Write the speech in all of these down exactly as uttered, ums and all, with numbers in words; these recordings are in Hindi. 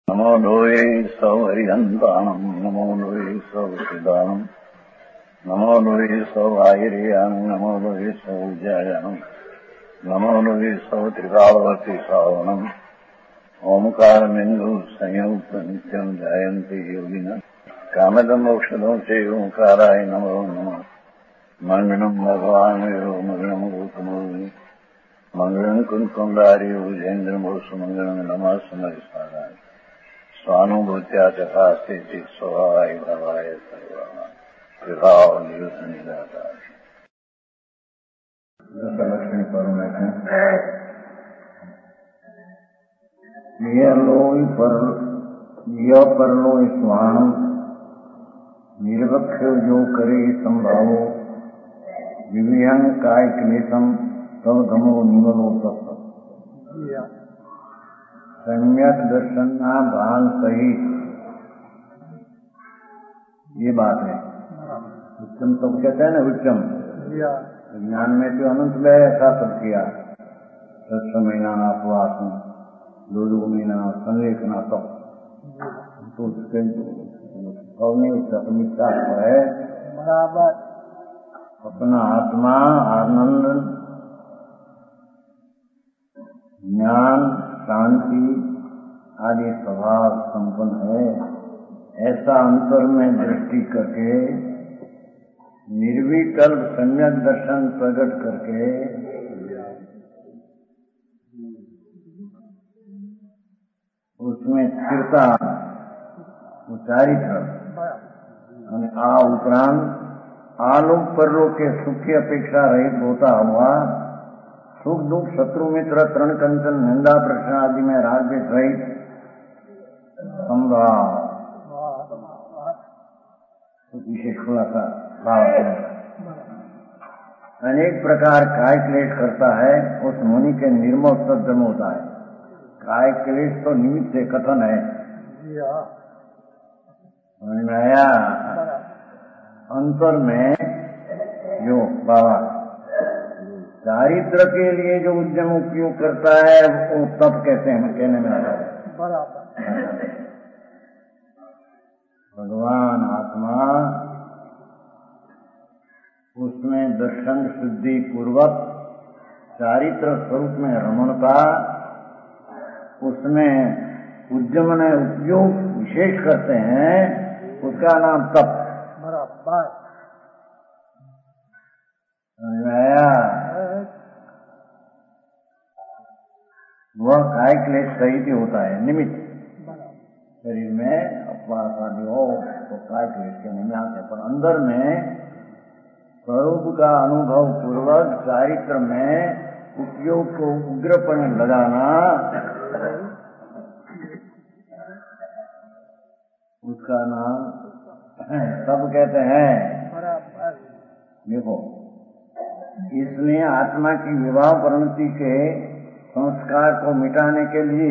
नमो लोये सौहरिहन्ताणम् नमो लोये सौहृदानम् नमो लोये सौभागिर्यानम् नमो लोये सौजायानम् नमो लोये सौत्रिकावती सावनम् ओंकारमिन्दु संयुक्त नित्यम् जायन्ति योगिनः कामदम् मोक्षदम् च ओंकाराय नमो नमः मङ्गलम् भगवान् वीरो मङ्गलम् रूपमोहि मङ्गलम् कुन्कुण्डारि भुजेन्द्रमोसु मङ्गलम् नमः समरिसाराय स्वानुभूत्या तथा स्थिति स्वभावाय भवाय सर्वभाव निदाता दशलक्ष्मी परमेश्वर यह लोई पर यह परलोय स्वाणम निर्वक्ष जो करे संभावो विविहंग काय क्लेशम तव धमो निवलो तत्व सम्यक दर्शन भान सहित ये बात है। उच्चम तो कहते हैं ना, उच्चम ज्ञान में तो अनंत में ऐसा सब किया दस महीना उपवास में दो दो महीना संलेखना तब तो उसके मिथ्या है बराबर अपना आत्मा आनंद ज्ञान शांति आदि स्वभाव संपन्न है, ऐसा अंतर में दृष्टि करके निर्विकल्प सम्यक दर्शन प्रकट करके उसमें स्थिरता उच्चारित है। आ उपरांत आलोक परलोक के सुख की अपेक्षा रहित होता हुआ सुख दुख शत्रु मित्र तृण कंचन निंदा प्रश्न आदि में राज्य सहित संभाव विशेष खुलासा भाव अनेक प्रकार काय क्लेश करता है, उस मुनि के निर्मल सज्जन होता है। काय क्लेश तो निमित्त से कथन है, आया अंतर में जो बाबा चारित्र के लिए जो उद्यम उपयोग करता है वो तप कहते हैं, कहने में आता है बराबर। भगवान आत्मा उसमें दर्शन शुद्धि पूर्वक चारित्र स्वरूप में रमणता, उसमें उद्यम ने उपयोग विशेष करते हैं, उसका नाम तप बराबर। वह काय क्लेश सहित ही होता है निमित्त। शरीर में अपवास आदि हो तो काय क्लेश के निमित्त आते, पर अंदर में स्वरूप का अनुभव पूर्वक चारित्र में उपयोग को उग्रपन लगाना, उसका नाम सब कहते हैं। देखो, इसलिए आत्मा की विवाह परिणति के संस्कार को मिटाने के लिए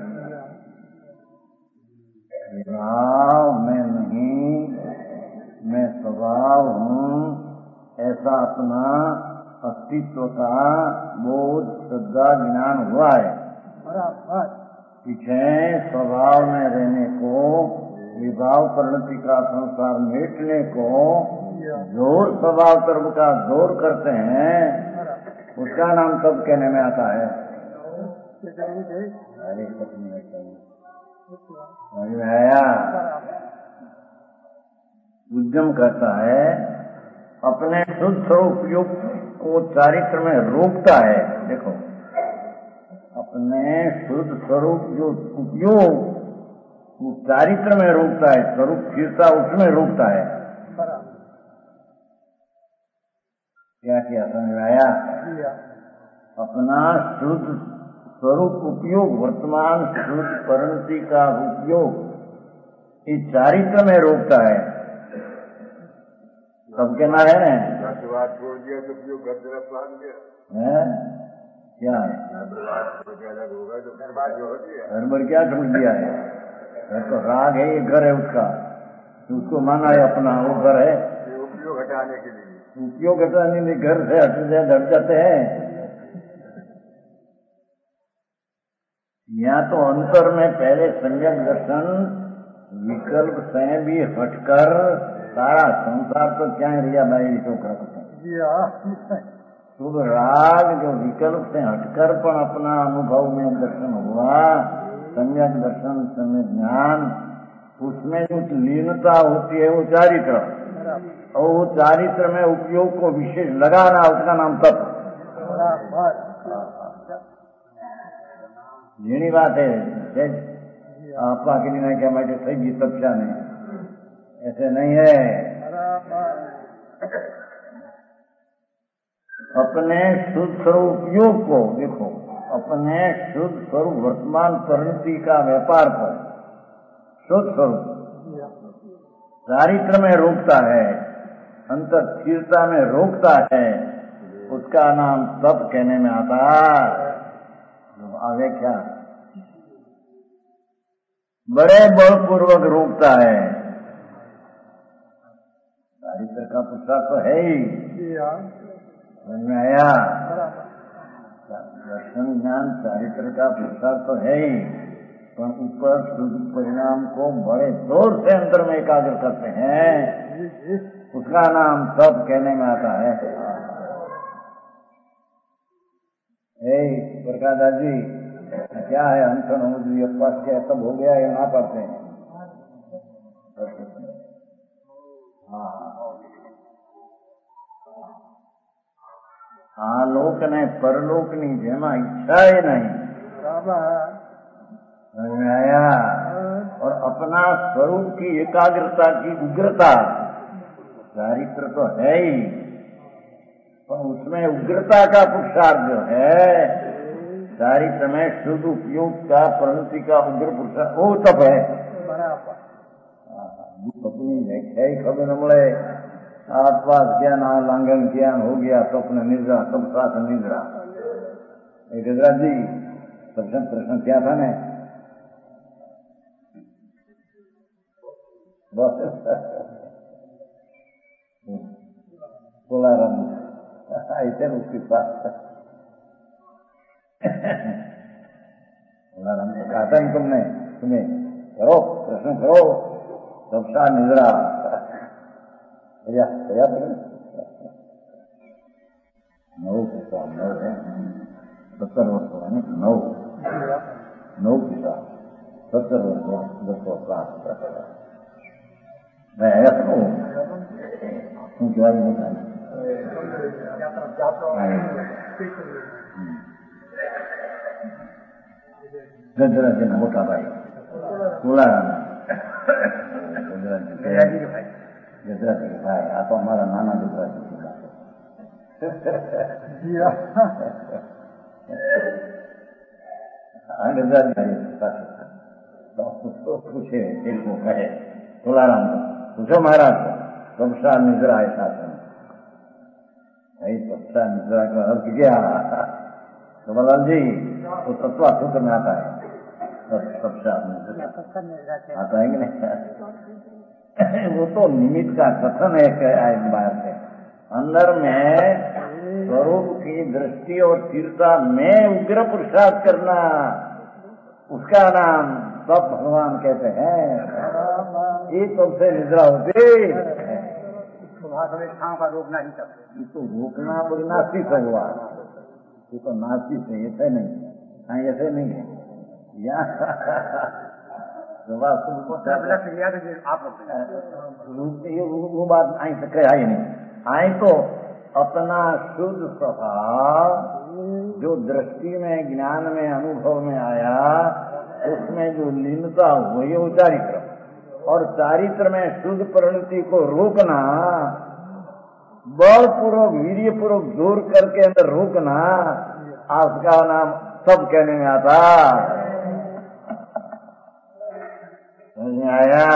विवाह में नहीं, मैं स्वभाव हूँ, ऐसा अपना अस्तित्व का बोध श्रद्धा ज्ञान हुआ है। पीछे स्वभाव में रहने को, विभाव परिणति का संसार मिटने को जोर स्वभाव कर्म का जोर करते हैं, उसका नाम तब कहने में आता है। अरे आया उद्यम करता है, अपने शुद्ध स्वरूप योग को चारित्र में रोकता है। देखो, अपने शुद्ध स्वरूप जो उपयोग वो चारित्र में रोकता है, स्वरूप स्थिरता उसमें रोकता है। क्या किया समझ आया? अपना शुद्ध स्वरूप उपयोग, वर्तमान शुद्ध परिणति का उपयोग इस चारित्र में रोकता है। सब कहना है ना, छोड़ दिया तो उपयोग घर तरफ मान दिया है, क्या है घर भर क्या छोड़ दिया है? घर तो राग है, ये घर है उसका, उसको माना है अपना, वो घर है उपयोग हटाने के लिए। उपयोग हटाने में घर से हट जाते हैं, यहाँ तो अंतर में पहले सम्यक दर्शन विकल्प से भी हटकर सारा संसार तो क्या रिया बाई तो करते हैं। शुभ राग जो विकल्प से हटकर पण अपना अनुभव में दर्शन हुआ, सम्यक दर्शन सम्यक ज्ञान, उसमें जो लीनता होती है वो चारित्र, और वो चारित्र में उपयोग को विशेष लगाना उसका नाम तप। घणी बात है आपा के लिए क्या मैं सही भी तपस्या नहीं, ऐसे नहीं है। अपने शुद्ध स्वरूप उपयोग को देखो, अपने शुद्ध स्वरूप वर्तमान परिणति का व्यापार पर शुद्ध स्वरूप चारित्र में रोकता है, अंतर स्थिरता में रोकता है, उसका नाम तप कहने में आता। आगे क्या बड़े बलपूर्वक रोकता है, चारित्र का पुस्तक तो है ही, समझ में आया। दर्शन ज्ञान चारित्र का पुस्तक तो है ही, पर ऊपर शुद्ध परिणाम को बड़े जोर से अंतर में एकाग्र करते हैं, उसका नाम तप कहने में आता है। ए प्रकाश जी क्या है अंतर मुझे अपास क्या सब हो गया ये ना पढ़ते हैं। हाँ आलोक ने परलोक नी जेमा इच्छा ही नहीं, समझ में आया। और अपना स्वरूप की एकाग्रता की उग्रता चारित्र तो है ही, पर उसमें उग्रता का पुरुषार्थ जो है चारित्र में शुद्ध उपयोग का परिणति का उग्र पुरुषार्थ वो तप है। अपनी व्याख्या ही खबर न મળે, आसपास ज्ञान लांगन ज्ञान हो गया तो अपने निद्रा सब साथ निद्रा। गजराज जी प्रश्न प्रश्न क्या था ने बस बोला ऐसे उसके साथ बोला कहा था तुमने तुम्हें करो प्रश्न करो सबसा निद्रा क्या नौ पिता नौ है सत्तर वर्ष है नौ नौ पिता सत्तर वर्ष दस वर्ष मैं आया था हूँ क्या होता है गजराज ने मोटा भाई बोला गजराज गजराज के भाई आप हमारा नाना गजराज की बात है। गजराज तो पूछे एक को कहे तुलाराम पूछो महाराज सबसा निद्रा है शासन भाई सबसा निद्रा का अर्थ क्या। तो बलाल जी वो तत्वा सूत्र में आता है सबसा आता है कि नहीं। वो तो निमित्त का कथन है बात है, अंदर में स्वरूप की दृष्टि और स्थिरता में उग्र पुरुषार्थ करना उसका नाम सब भगवान कहते हैं। ये तुमसे निद्रा होती का रोकना ही सकते, ये तो रोकना और नास्ती से हुआ, ये तो नास्ती से ऐसे नहीं, हाँ ऐसे नहीं है वो बात आई से कहा ही नहीं। आई तो अपना शुद्ध स्वभाव जो दृष्टि में ज्ञान में अनुभव में आया उसमें जो लीनता हुई वो चारित्र, और चारित्र में शुद्ध परिणति को रोकना बलपूर्वक वीर्यपूर्वक जोर करके अंदर रोकना उसका नाम सब कहने में आता। समझ आया।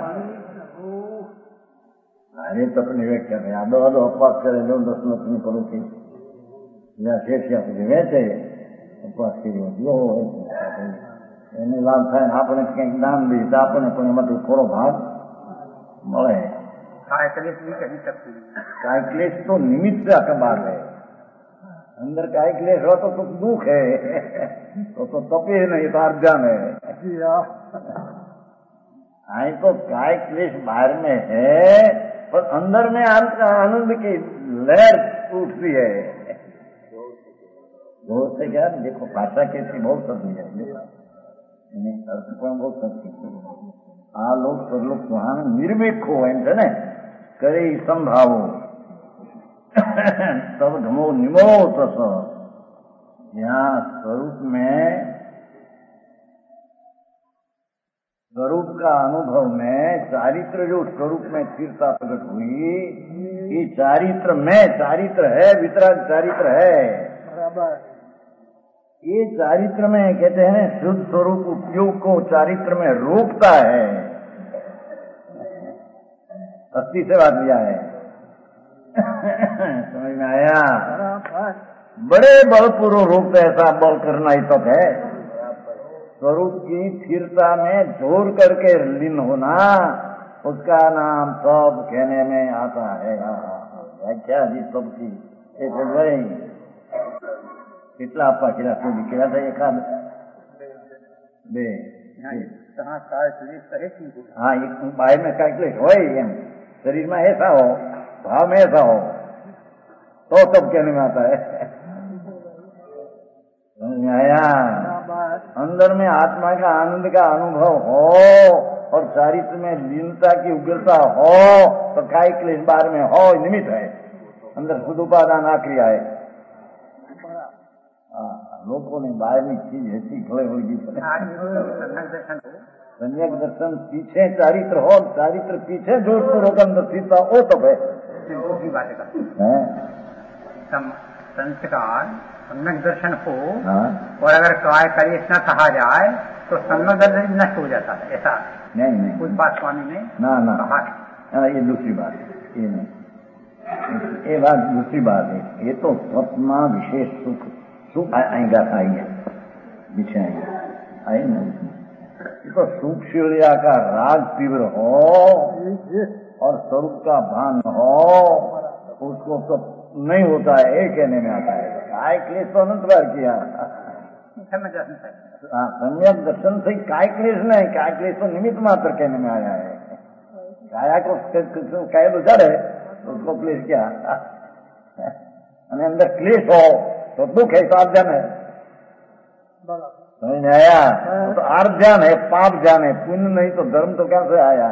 अरे तो अपनी व्याख्या में आदो आदो अपवास करे लो दस मिनट में करो थी या शेष या પછી વેચે ઉપવાસ કર્યો જો એને લાભ થાય ને આપણે કંઈક દાન દઈએ તો આપણને પણ એમાંથી થોડો ભાગ મળે। કાંઈ ક્લેશ તો નિમિત્ત અખબાર है, अंदर काय क्लेश हो तो सुख दुख है, तो तो तपे नहीं तो अर्जन है। आई तो काय क्लेश बाहर में है, पर अंदर में आनंद की लहर उठती है। बहुत से क्या देखो भाषा कैसी बहुत सदी है, अर्थ પણ બહુ સતી આ લોક સ્વર્લોક સુહાન નિર્ભીકો એમ છે ને કરે સંભાવો तब घमो निमो तस। यहाँ स्वरूप में स्वरूप का अनुभव में चारित्र जो स्वरूप में स्थिरता प्रकट हुई, ये चारित्र में चारित्र है, वितराग चारित्र है। ये चारित्र में कहते हैं शुद्ध स्वरूप उपयोग को चारित्र में रोकता है। अस्थि से बात लिया है, समझ में आया? बड़े बलपूर्वक रोकता है, ऐसा बल करना ही तक है। स्वरूप की स्थिरता में जोर करके लीन होना, उसका नाम सब कहने में आता है। व्याख्या जी सबकी एक भाई કેટલા આપવા કર્યા સુધી કર્યા હતા? એકાદ બે? हाँ, बाहर में कैलकुलेट हो एम, शरीर में ऐसा हो, भाव में ऐसा हो, तो सब कहने में आता है। समझ में आया? अंदर में आत्मा का आनंद का अनुभव हो और चारित्र में लीनता की उग्रता हो तो काय क्लेश बाहर में हो निमित्त है। अंदर शुद्ध उपादान आक्रिया है। लोगों ने बाहर में चीज ऐसी खड़े होगी, सम्यक दर्शन पीछे चारित्र हो, चारित्र पीछे जोधपुर अंदर सीता ओ तब है। संस्कार सम्यक दर्शन हो और अगर काय कलेश न कहा जाए तो सम्यक दर्शन नष्ट हो जाता है, ऐसा नहीं नहीं कुछ बात स्वामी ने ना ना कहा। ये दूसरी बात है, ये नहीं, ये बात दूसरी बात है। ये तो स्वप्न विशेष सुख सुख आएगा आएगा पीछे आएगा आई ना। ये तो सुख शिवलिया का राग तीव्र हो और स्वरूप का भान हो, उसको तो नहीं होता है, ये कहने में आता है। काय क्लेश तो अनंत बार किया। हाँ, सम्यक दर्शन से काय क्लेश नहीं, काय क्लेश तो निमित्त मात्र कहने में आया है। काया को काय तो जड़ है, उसको क्लेश क्या? अंदर क्लेश हो तो दुख है, तो अर्जन है। समझ में आया? तो अर्जन है, पाप जान है, पुण्य नहीं तो धर्म तो कैसे आया?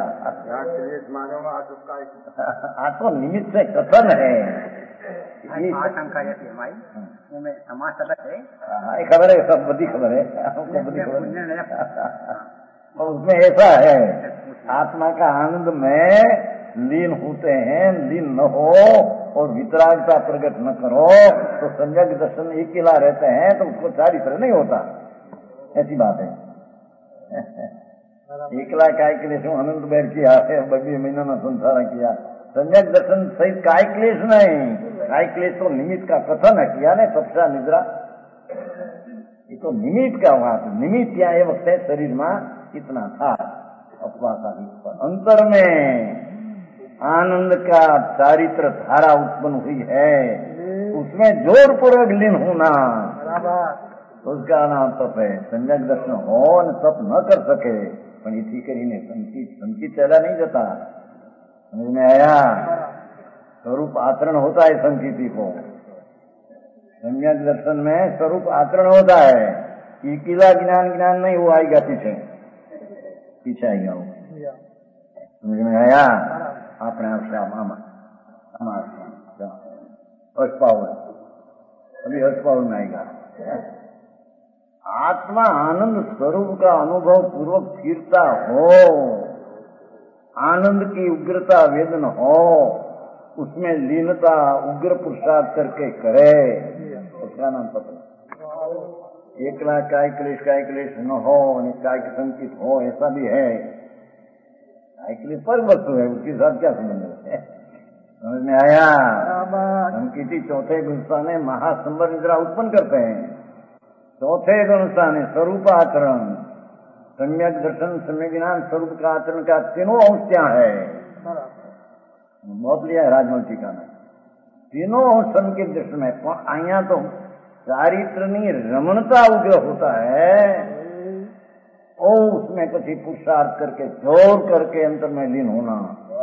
आ तो निमित्त से कथन है। आशंका ये हमारी में समाज अलग है। हाँ, ये खबर है, सब बड़ी खबर है, हमको बड़ी खबर है। और उसमें ऐसा है, आत्मा का आनंद में लीन होते हैं, लीन न हो और वितरागता प्रकट न करो तो सम्यक दर्शन एक किला रहते हैं तो उसको चारित्र नहीं होता, ऐसी बात है। एकला काय क्लेश अनंत बैर किया है, बबी महीना में संसार किया, सम्यक दर्शन सहित काय क्लेश नहीं। काय क्लेश तो निमित्त का कथन है किया ने तपसा निद्रा, ये तो निमित्त का बात। निमित्त क्या ये वक्त है शरीर में इतना था अपवास अंतर में आनंद का चारित्र धारा उत्पन्न हुई है, उसमें जोर पूर्वक लीन होना, उसका नाम तप है। सम्यक दर्शन हो न तप न कर सके पण इथी करीने संचित संचित चला नहीं जाता। समझ में आया? स्वरूप आचरण होता है संचिति को। सम्यक दर्शन में स्वरूप आचरण होता है, इकिला ज्ञान ज्ञान नहीं वो आएगा पीछे पीछे आएगा वो। समझ में आया? अपने आप से आमा हर्ष पावर, अभी हर्ष पावर में आएगा। आत्मा आनंद स्वरूप का अनुभव पूर्वक स्थिरता हो, आनंद की उग्रता वेदन हो, उसमें लीनता उग्र पुरुषार्थ करके करे, उसका नाम पता। एक लाख काय क्लेश काय क्लेश न हो, काय संकित हो, ऐसा भी है। काय पर वस्तु है, उसके साथ क्या संबंध है? समझ में आया? संकिति चौथे गुणस्थान में महासंबर निद्रा उत्पन्न करते हैं। चौथे गुणस्थान है स्वरूप आचरण, सम्यक दर्शन, सम्यक ज्ञान, स्वरूप का आचरण का तीनों अंश क्या है? बहुत लिया है राजमल टीका में, तीनों अंश के दृष्टि में। अहिया तो चारित्रनी रमणता उग्र होता है और उसमें कुछ पुरुषार्थ करके जोर करके अंतर में लीन होना।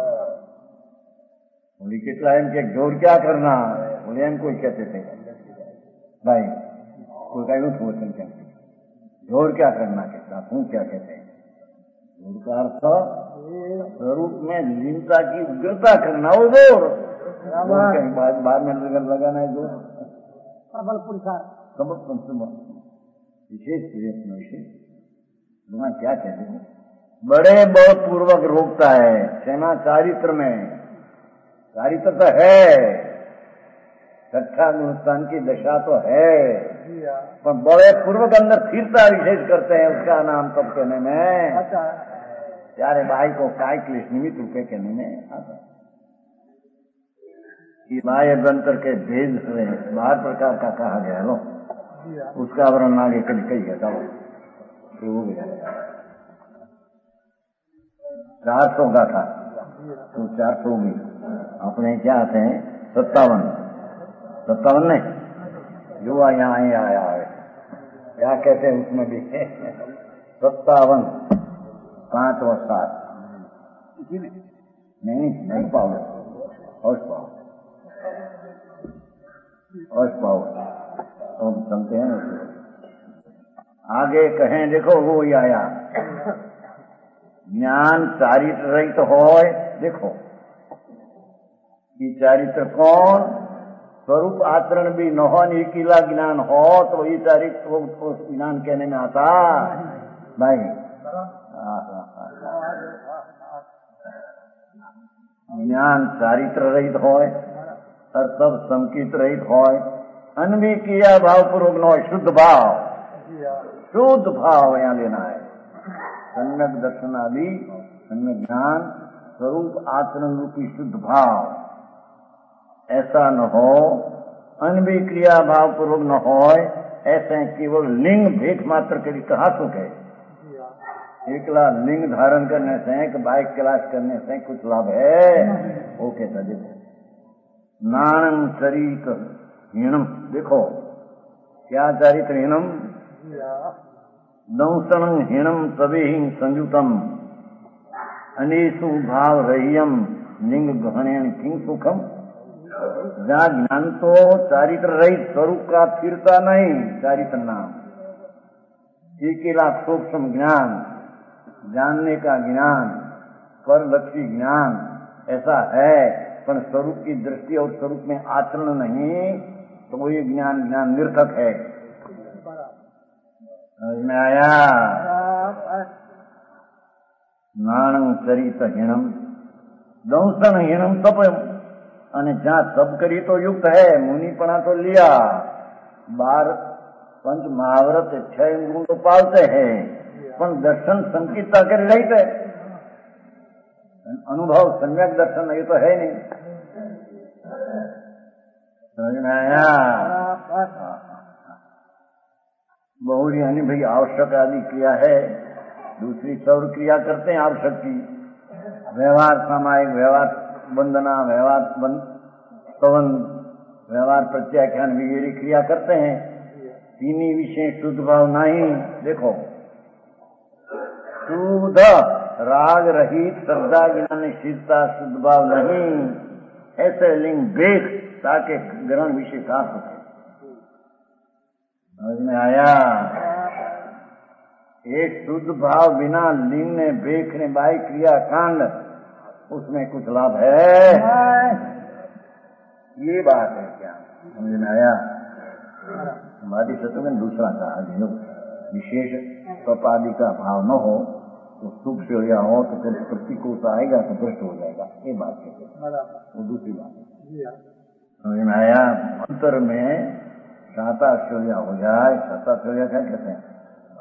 बोली कितना एम के जोर क्या करना, बोले एम कोई कहते थे भाई कोई का यूथ वचन कहते जोर क्या करना कहता तू क्या कहते हैं। जोर का अर्थ स्वरूप में लीनता की उग्रता करना, वो जोर कहीं बाद बाद में लगाना है जोर प्रबल पुरुषार्थ सबक विशेष प्रयत्न विशेष वहां क्या कहते हैं, बड़े बहुत पूर्वक रोकता है सेना चारित्र में। चारित्र तो है, छठा गुणस्थान की दशा तो है, पर बड़े पूर्वक अंदर स्थिरता विशेष करते हैं, उसका नाम तब कहने में प्यारे भाई को काय क्लेश निमित्त रूपे कहने में आता है। ये बाह्य अभ्यंतर के भेद से बाहर प्रकार का कहा गया लो, उसका वर्णन आगे कल कही है। चलो हो गया चार सौ का था तो चार सौ भी अपने क्या आते हैं सत्तावन सत्तावन नहीं जो यहाँ ही आया है क्या कहते हैं उसमें भी सत्तावन पांच और सात नहीं नहीं पाओ और पाओ और पाओ तो चलते हैं ना आगे कहें। देखो वो ही आया ज्ञान चारित्र रहित हो। देखो ये चारित्र कौन, स्वरूप आचरण भी न हो, निकिला ज्ञान हो तो ये चारित्र को ज्ञान कहने में आता भाई। ज्ञान चारित्र रहित हो और तब संकित रहित हो, अनभी किया भाव पूर्वक न हो, शुद्ध भाव शुद्ध भाव यहाँ लेना है। सम्यक दर्शन आदि सम्यक ज्ञान स्वरूप आचरण रूपी शुद्ध भाव ऐसा न हो, अनभी क्रिया भाव पूर्वक न हो, ऐसे केवल लिंग भेद मात्र के लिए कहा सुख है। एकला लिंग धारण करने से कि बाइक क्लास करने से कुछ लाभ है, वो कहता देखो नाणम चरित हीनम। देखो क्या चारित्र हीनम, दंसन हीनम तभी संयुतम अनेसु भाव रहियम लिंग ग्रहणेन किंग सुखम। जहाँ ज्ञान तो चारित्र रहित स्वरूप का स्थिरता नहीं, चारित्र नाम अकेला सूक्ष्म ज्ञान, जानने का ज्ञान, परलक्षी ज्ञान ऐसा है, पर स्वरूप की दृष्टि और स्वरूप में आचरण नहीं, तो ये ज्ञान ज्ञान निर्थक है। में आया नाणं चरित हीनम दंसन हीनम तप, અને જ્યાં તપ કરી તો યુક્ત है, मुनिपना तो लिया, बार पंच महाव्रत छह गुण तो पालते हैं, पर दर्शन संकीर्ता कर रहित है, अनुभव सम्यक दर्शन ये तो है नहीं। समझ में आया? बहुरी यानी भाई आवश्यक आदि क्रिया है, दूसरी सौर क्रिया करते हैं आवश्यक की, व्यवहार सामायिक, व्यवहार वंदना, व्यवहार स्तवन, व्यवहार प्रत्याख्यान वगैरह क्रिया करते हैं। तीनी विशेष शुद्ध भाव नहीं। देखो शुद्ध राग रहित श्रद्धा ज्ञान स्थिरता शुद्ध भाव नहीं, ऐसे लिंग देख ताकि ग्रहण विषय का सके। समझ में आया? एक शुद्ध भाव बिना लिंग ने बेख ने बाई क्रिया कांड, उसमें कुछ लाभ है? ये बात है क्या? समझ में आया? हमारी सत्य में दूसरा कहा जो विशेष तपादि का भाव न हो तो सुख से या हो तो फिर प्रतिकूल आएगा तो भ्रष्ट हो जाएगा, ये बात है। वो दूसरी बात है। समझ में आया? अंतर में साता शौर्य हो जाए, साता शौर्य क्या कहते हैं?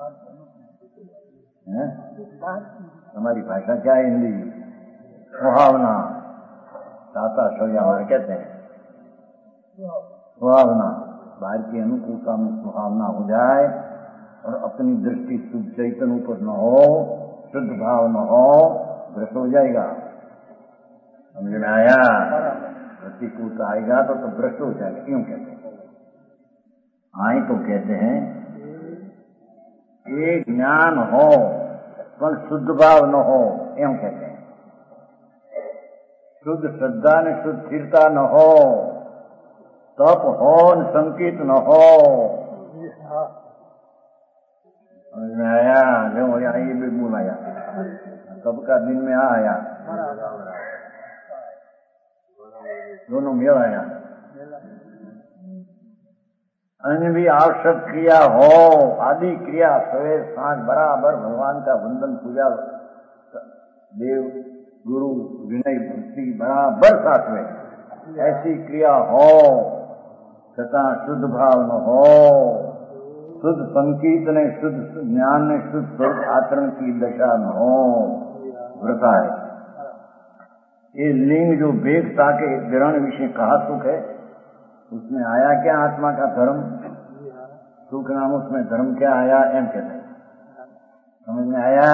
है? हमारी भाषा क्या है? हिंदी सुहावना, साता शौर्य हमारे कहते हैं सुहावना, बाहर की अनुकूलता में सुहावना हो जाए और अपनी दृष्टि शुद्ध चैतन्य पर न हो, शुद्ध भाव न हो, भ्रष्ट हो जाएगा। समझ में आया? प्रतिकूलता आएगा तो तो भ्रष्ट हो जाएगा, क्यों कहते हैं? आई तो कहते हैं एक ज्ञान हो पर शुद्ध भाव न हो, एवं कहते हैं। शुद्ध श्रद्धा ने शुद्ध स्थिरता न हो, तप हो न संकेत न हो। समझ में आया? जो यहाँ ये बिल्कुल आया, तब का दिन में आ आया, दोनों मेल आया। अन्य भी आवश्यक क्रिया हो, आदि क्रिया सवेर सांझ बराबर भगवान का वंदन पूजा देव गुरु विनय भक्ति बराबर साथ में ऐसी क्रिया हो, तथा शुद्ध भाव न हो, शुद्ध संकीर्तन ने शुद्ध ज्ञान ने शुद्ध स्वरूप आचरण की दशा न हो, व्रता है। ये लिंग जो वेगता के ग्रहण विषय कहा सुख है, उसमें आया क्या आत्मा का धर्म? सुख नाम उसमें धर्म क्या आया? एम कहते हैं। समझ में आया?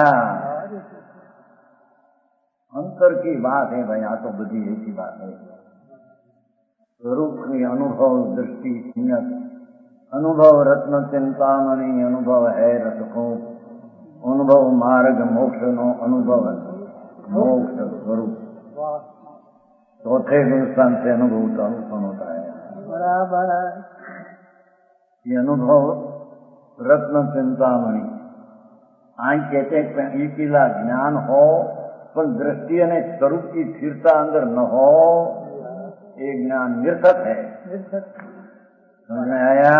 अंतर की बात है भाई, यहाँ तो बड़ी ऐसी बात है। स्वरूप की अनुभव दृष्टि नियत, अनुभव रत्न चिंतामणि, अनुभव है रसको, अनुभव मार्ग मोक्ष नो अनुभव मोक्ष स्वरूप। चौथे गुण स्थान से अनुभव का अनुपन होता है। बराबर ये अनुभव रत्न चिंतामणि। आई कहते हैं इकीला ज्ञान हो पर दृष्टि ने स्वरूप की स्थिरता अंदर न हो, ये ज्ञान निरर्थक है। समझ में आया?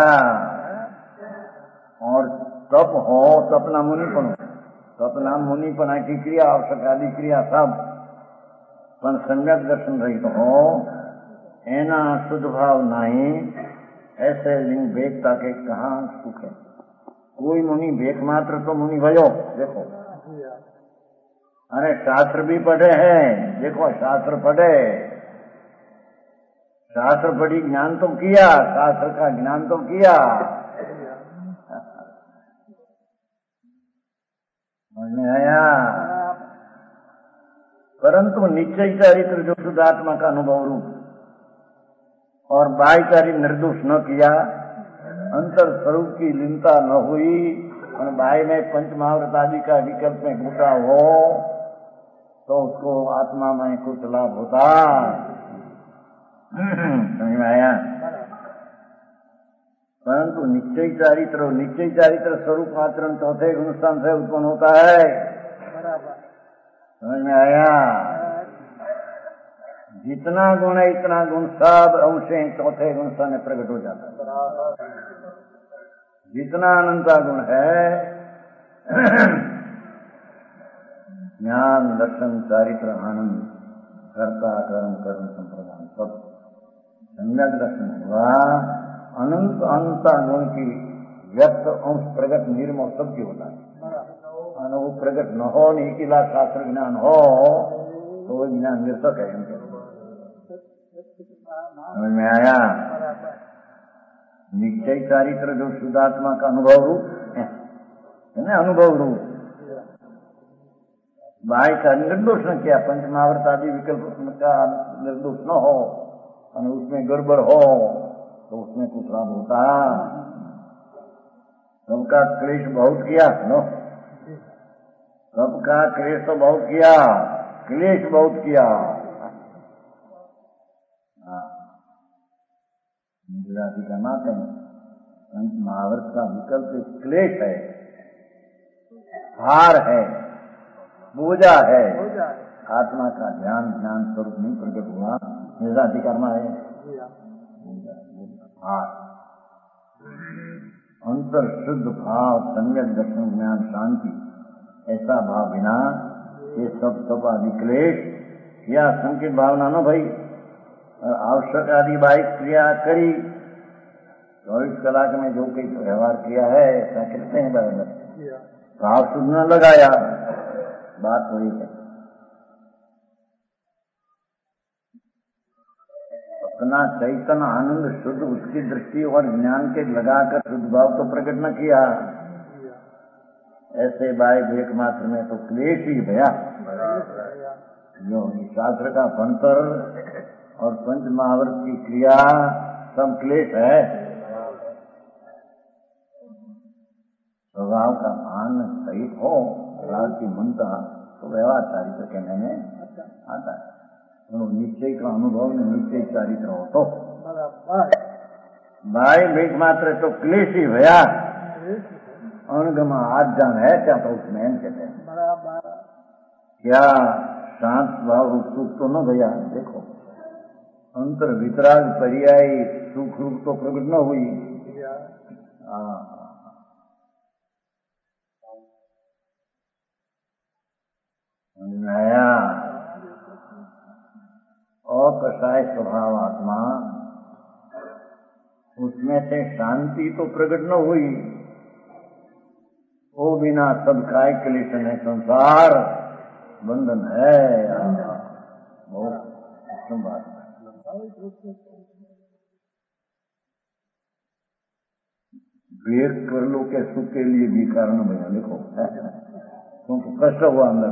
और तप हो, तपना मुनिपन हो, तपना मुनिपना की क्रिया आवश्यक आदि क्रिया सब पण सम्यक दर्शन रहित हो, एना शुद्ध भाव नहीं, ऐसे लिंग भेदता के कहाँ सुख है। कोई मुनि भेद मात्र तो मुनि भयो, देखो अरे शास्त्र भी पढ़े हैं, देखो शास्त्र पढ़े, शास्त्र पढ़ी ज्ञान तो किया, शास्त्र का ज्ञान तो किया, समझ में आया? परंतु निश्चय चरित्र जो शुद्ध आत्मा का अनुभव रूप और बाह्यकारी निर्दोष न किया, अंतर स्वरूप की लीनता न हुई और बाह्य में पंच महाव्रत आदि का विकल्प में घुटा हो, तो उसको आत्मा में कुछ लाभ होता। समझ में आया? परंतु निश्चय चारित्र, निश्चय चारित्र स्वरूप आचरण चौथे गुण स्थान से उत्पन्न होता है। समझ में आया? जितना गुण है इतना गुण सब अंशे चौथे गुण स्थान में प्रकट हो जाता है। जितना अनंता गुण है, ज्ञान दर्शन चारित्र आनंद कर्ता कर्म कर्म संप्रदान सब सम्यक दर्शन हुआ, अनंत अनंता गुण की व्यक्त अंश प्रकट निर्मोह सबकी होता है। वो प्रकट न हो, निकिला शास्त्र ज्ञान हो, तो वो ज्ञान निरर्थक है। समझ में आया? निश्चय चारित्र जो शुद्धात्मा का अनुभव रूप है ना, अनुभव रूप बाह्य का निर्दोष न किया, पंच महाव्रत आदि विकल्प का निर्दोष न हो और उसमें गड़बड़ हो, तो उसमें कुछ लाभ होता। सबका क्लेश बहुत किया नो, सबका क्लेश तो बहुत किया, क्लेश बहुत किया। गुजराती का ना कहें, पंच महाव्रत का विकल्प क्लेश है, हार है, पूजा है, आत्मा का ध्यान ज्ञान स्वरूप नहीं प्रकट हुआ, निजाधिकार में है। हार अंतर शुद्ध भाव सम्यक दर्शन ज्ञान शांति, ऐसा भाव बिना ये सब सब आदि क्लेश या संकित भावना न भाई, आवश्यक आदि बाहिक क्रिया करी, चौबीस कलाक में जो कई व्यवहार किया है ऐसा कहते हैं बराबर, भाव शुद्ध न लगाया, बात वही है। अपना चैतन्य आनंद शुद्ध उसकी दृष्टि और ज्ञान के लगाकर शुद्ध भाव तो प्रकट न किया, ऐसे बाय एक मात्र में तो क्लेश ही भया। जो शास्त्र का भंतर और पंच महाव्रत की क्रिया सब क्लेश है। स्वभाव का भान सहित हो, राग की मनता, तो व्यवहार चारित्र कहने में आता है। तो निश्चय का अनुभव में निश्चय चारित्र हो तो भाई भीख मात्र तो क्लेशी भया अणगमा आज्ञान है क्या, तो उसमें कहते हैं क्या शांत भाव रूप सुख तो न भया। देखो अंतर वितराग पर्यायी सुख रूप तो प्रकट न हुई। नया अकषाय स्वभाव आत्मा, उसमें से शांति तो प्रकट न हुई। वो बिना सब काय क्लेश है, संसार बंधन है। वो उत्तम बात है। वेग कर लो के सुख के लिए भी कारण बना। देखो क्योंकि कष्ट हुआ, अंदर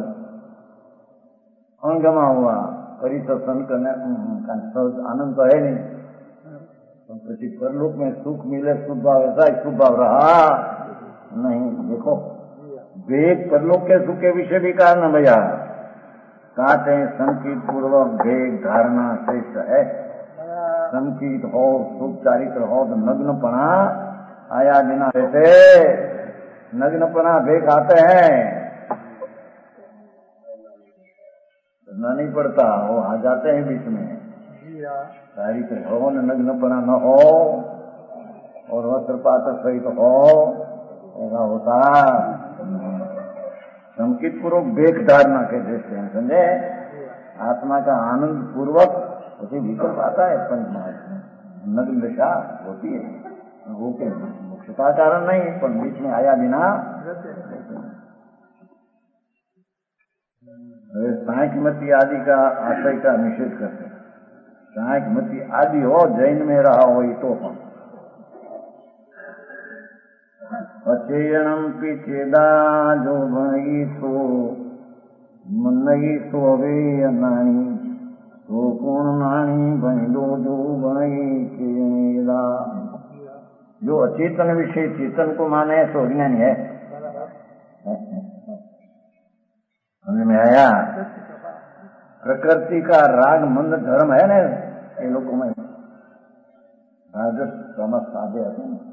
अणगमा हुआ, परिसर करने आनंद तो है नहीं, तो किसी परलोक में सुख मिले, शुभ भाव ऐसा ही शुभ भाव रहा नहीं। देखो वेग परलोक के सुख के विषय भी कारण भैया कहते हैं संकीत पूर्वक भेद धारणा श्रेष्ठ है। संकीत हो, सुख चारित्र हो, तो नग्नपना आया बिना रहते, नग्नपना भेद आते हैं करना नहीं पड़ता, वो आ जाते हैं बीच में। चारित्र हो न नग्नपना न हो और वस्त्रपात सहित हो, ऐसा होता। संकित पूर्वक बेख धारणा के देते हैं, समझे। आत्मा का आनंद पूर्वक उसे विकल्प आता है, पंच नग्न दशा होती है, वो के मुख्यता कारण नहीं, पर बीच में आया बिना। सांख्यमती आदि का आशय का निषेध करते हैं। सांख्यमती आदि हो, जैन में रहा हो तो पण अचेयनम पिछेदा जो भई सो मनई सो वे नाणी तो पूर्ण नाणी बंदो जो भई चेदा। जो अचेतन विषय चेतन को माने तो अज्ञानी है। समझ में आया। प्रकृति का राग मंद धर्म है ना ये लोगों में, राजस तमस आदि आते हैं।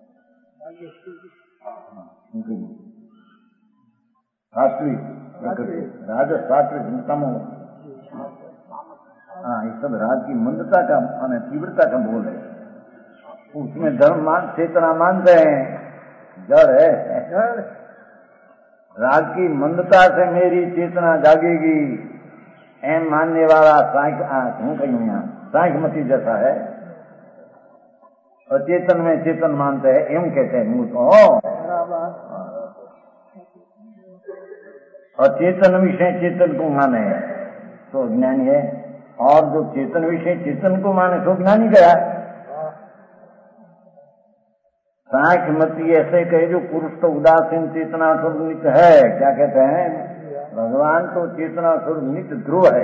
सात्विक प्रकृति, राजस सात्विक तमो, हाँ ये सब राज की मंदता का माने तीव्रता का बोल है। उसमें धर्म मान चेतना मानते हैं, जड़ है। राग की मंदता से मेरी चेतना जागेगी एम मानने वाला सांख्यमती जैसा है। और चेतन में चेतन मानते हैं, एम कहते हैं मूल को। और चेतन विषय चेतन को माने तो ज्ञानी है, और जो चेतन विषय चेतन को माने तो ज्ञानी गया। सांख्यमती ऐसे कहे जो पुरुष तो उदासीन चेतना स्वरूप नित्य है। क्या कहते हैं? भगवान तो चेतना स्वरूप नित्य ध्रुव है,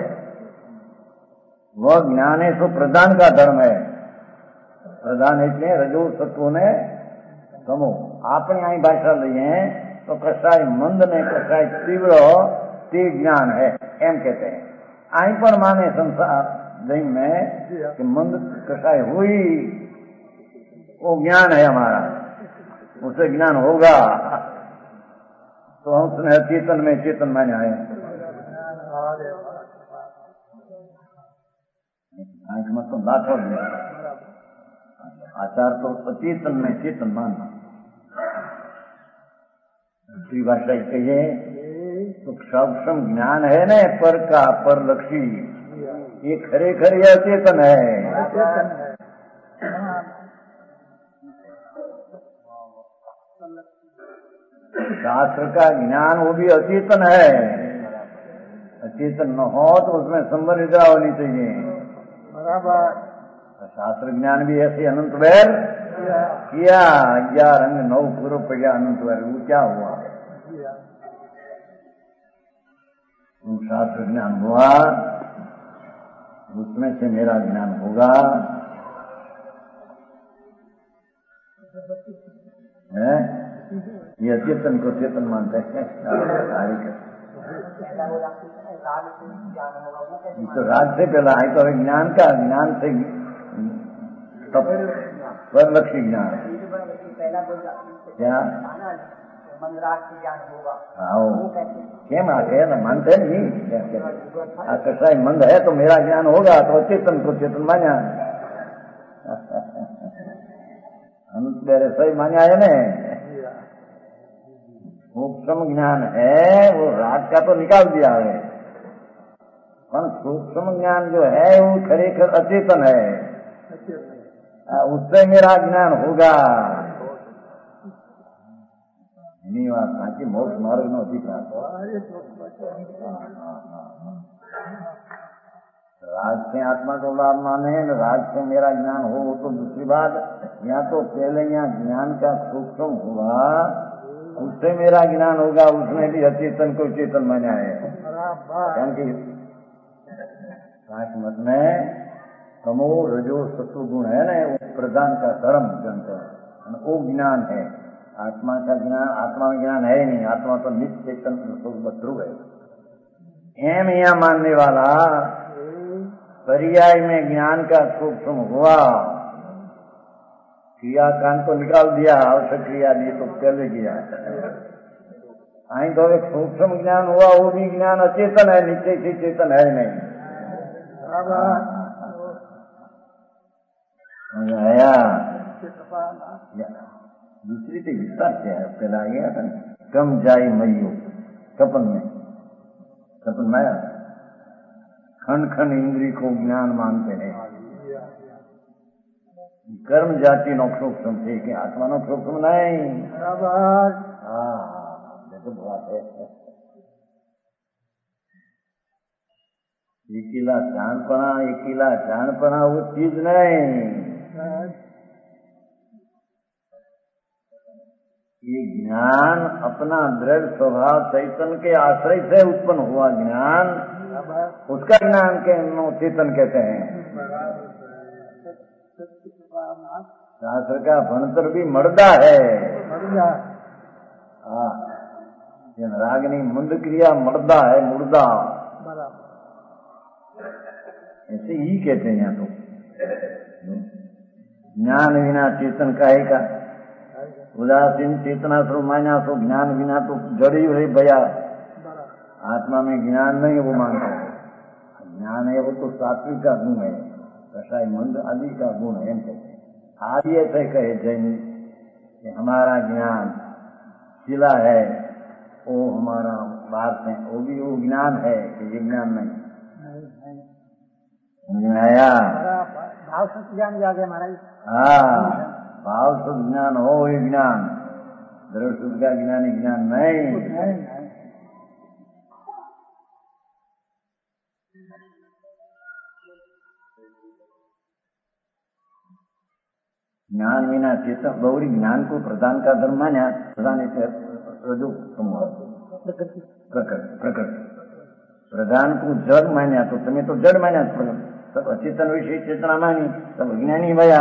वह ज्ञाने तो प्रधान का धर्म है। प्रधान इसलिए रजो सत्व ने समो आपने आई भाषा ली है तो कसाई मंद ने कसाई तीव्र ते ज्ञान है एम कहते हैं। आई पर माने संसार दिन में कि मंद कसाई हुई वो ज्ञान है हमारा, उसे ज्ञान होगा तो हम उसने चेतन में चेतन माने आए। मत तो बात हो आचार तो अचेतन में चेतन मानना। दूसरी भाषा कहिए तो सक्षम ज्ञान है न पर का पर लक्षी, ये खरे खरे अचेतन है। शास्त्र का ज्ञान वो भी अचेतन है, अचेतन न हो तो उसमें संबंधिता होनी चाहिए। बराबर शास्त्र ज्ञान भी ऐसे अनंत वैर किया, ग्यारह रंग नौ पूर्व पड़ा अनंत वैर, वो क्या हुआ? वो शास्त्र ज्ञान हुआ, उसमें से मेरा ज्ञान होगा है। ये अचेतन को चेतन मानते हैं। तो राग से पहला है तो ज्ञान का, ज्ञान से परलक्ष्य ज्ञान क्या आओ केम आके ना मानते नहीं कैसा ही मंद है तो मेरा ज्ञान होगा तो चेतन को चेतन मान्या मेरे सही मान्या है ना। सूक्ष्म ज्ञान है वो राग का तो निकाल दिया है, पर सूक्ष्म ज्ञान जो है वो खरेखर अचेतन है, उससे मेरा ज्ञान होगा। એની વાત સાચી મોક્ષ માર્ગ નો અધિકાર राज से आत्मा को लाभ माने, राज से मेरा ज्ञान हो वो तो दूसरी बात। या तो पहले यहाँ ज्ञान का सूक्ष्म हुआ उससे मेरा ज्ञान होगा, उसमें भी अचेतन को चेतन माना है। क्योंकि मत में तमो रजो सत्व गुण है ना, वो प्रधान का धर्म जनता वो ज्ञान है। आत्मा का ज्ञान, आत्मा में ज्ञान है ही नहीं, आत्मा तो नित्य चेतन ध्रुव है। एम यहाँ मानने वाला पर्याय में ज्ञान का सूक्ष्म हुआ, क्रिया कांड को निकाल दिया, आवश्यक क्रिया दी तो पहले किया। आई तो एक सूक्ष्म ज्ञान हुआ, वो भी ज्ञान अचेतन है, नित्य से चेतन है नहीं। आया दूसरी तो विस्तार क्या है, पहला आ गया था कम जाई मयो कपन में, कपन माया खंड खंड इंद्री को ज्ञान मानते हैं। कर्म जाति नो सूक्ष्म थे कि आत्मा नो सूक्ष्म नहीं। हाँ देखो बात है, एकीला जाणपणा, एकीला जाणपणा वो चीज नहीं। ये ज्ञान अपना दृढ़ स्वभाव चैतन्य के आश्रय से उत्पन्न हुआ ज्ञान, उसका ज्ञान के चेतन कहते हैं। शास्त्र का भणतर भी मर्दा है। हाँ रागनी मुंड क्रिया मर्दा है, मुर्दा ऐसे ही कहते हैं। यहाँ तो ज्ञान बिना चेतन काहे का, उदासीन चेतना स्वरूप मान्या तो ज्ञान बिना तो जड़ ही रही भैया। आत्मा में ज्ञान नहीं वो मानता है, ज्ञान है वो तो सात्विक का गुण है, कषाय मंद आदि का गुण है। आदि ऐसे कहे जैन कि हमारा ज्ञान शिला है, वो हमारा बात है, वो भी वो ज्ञान है कि ये ज्ञान नहीं आया। भाव शुद्ध ज्ञान जागे महाराज। हाँ भाव शुद्ध ज्ञान हो, ये ज्ञान दृढ़ शुद्ध का ज्ञान ज्ञान नहीं। ज्ञान बिना चेतन गौरी ज्ञान को प्रधान का धर्म मान्या, प्रधान रजो प्रकट प्रकट प्रधान को जड़ मान्या तो तुम्हें तो जड़ मान्या, सब अचेतन विषय चेतना मानी, सब विज्ञानी भया।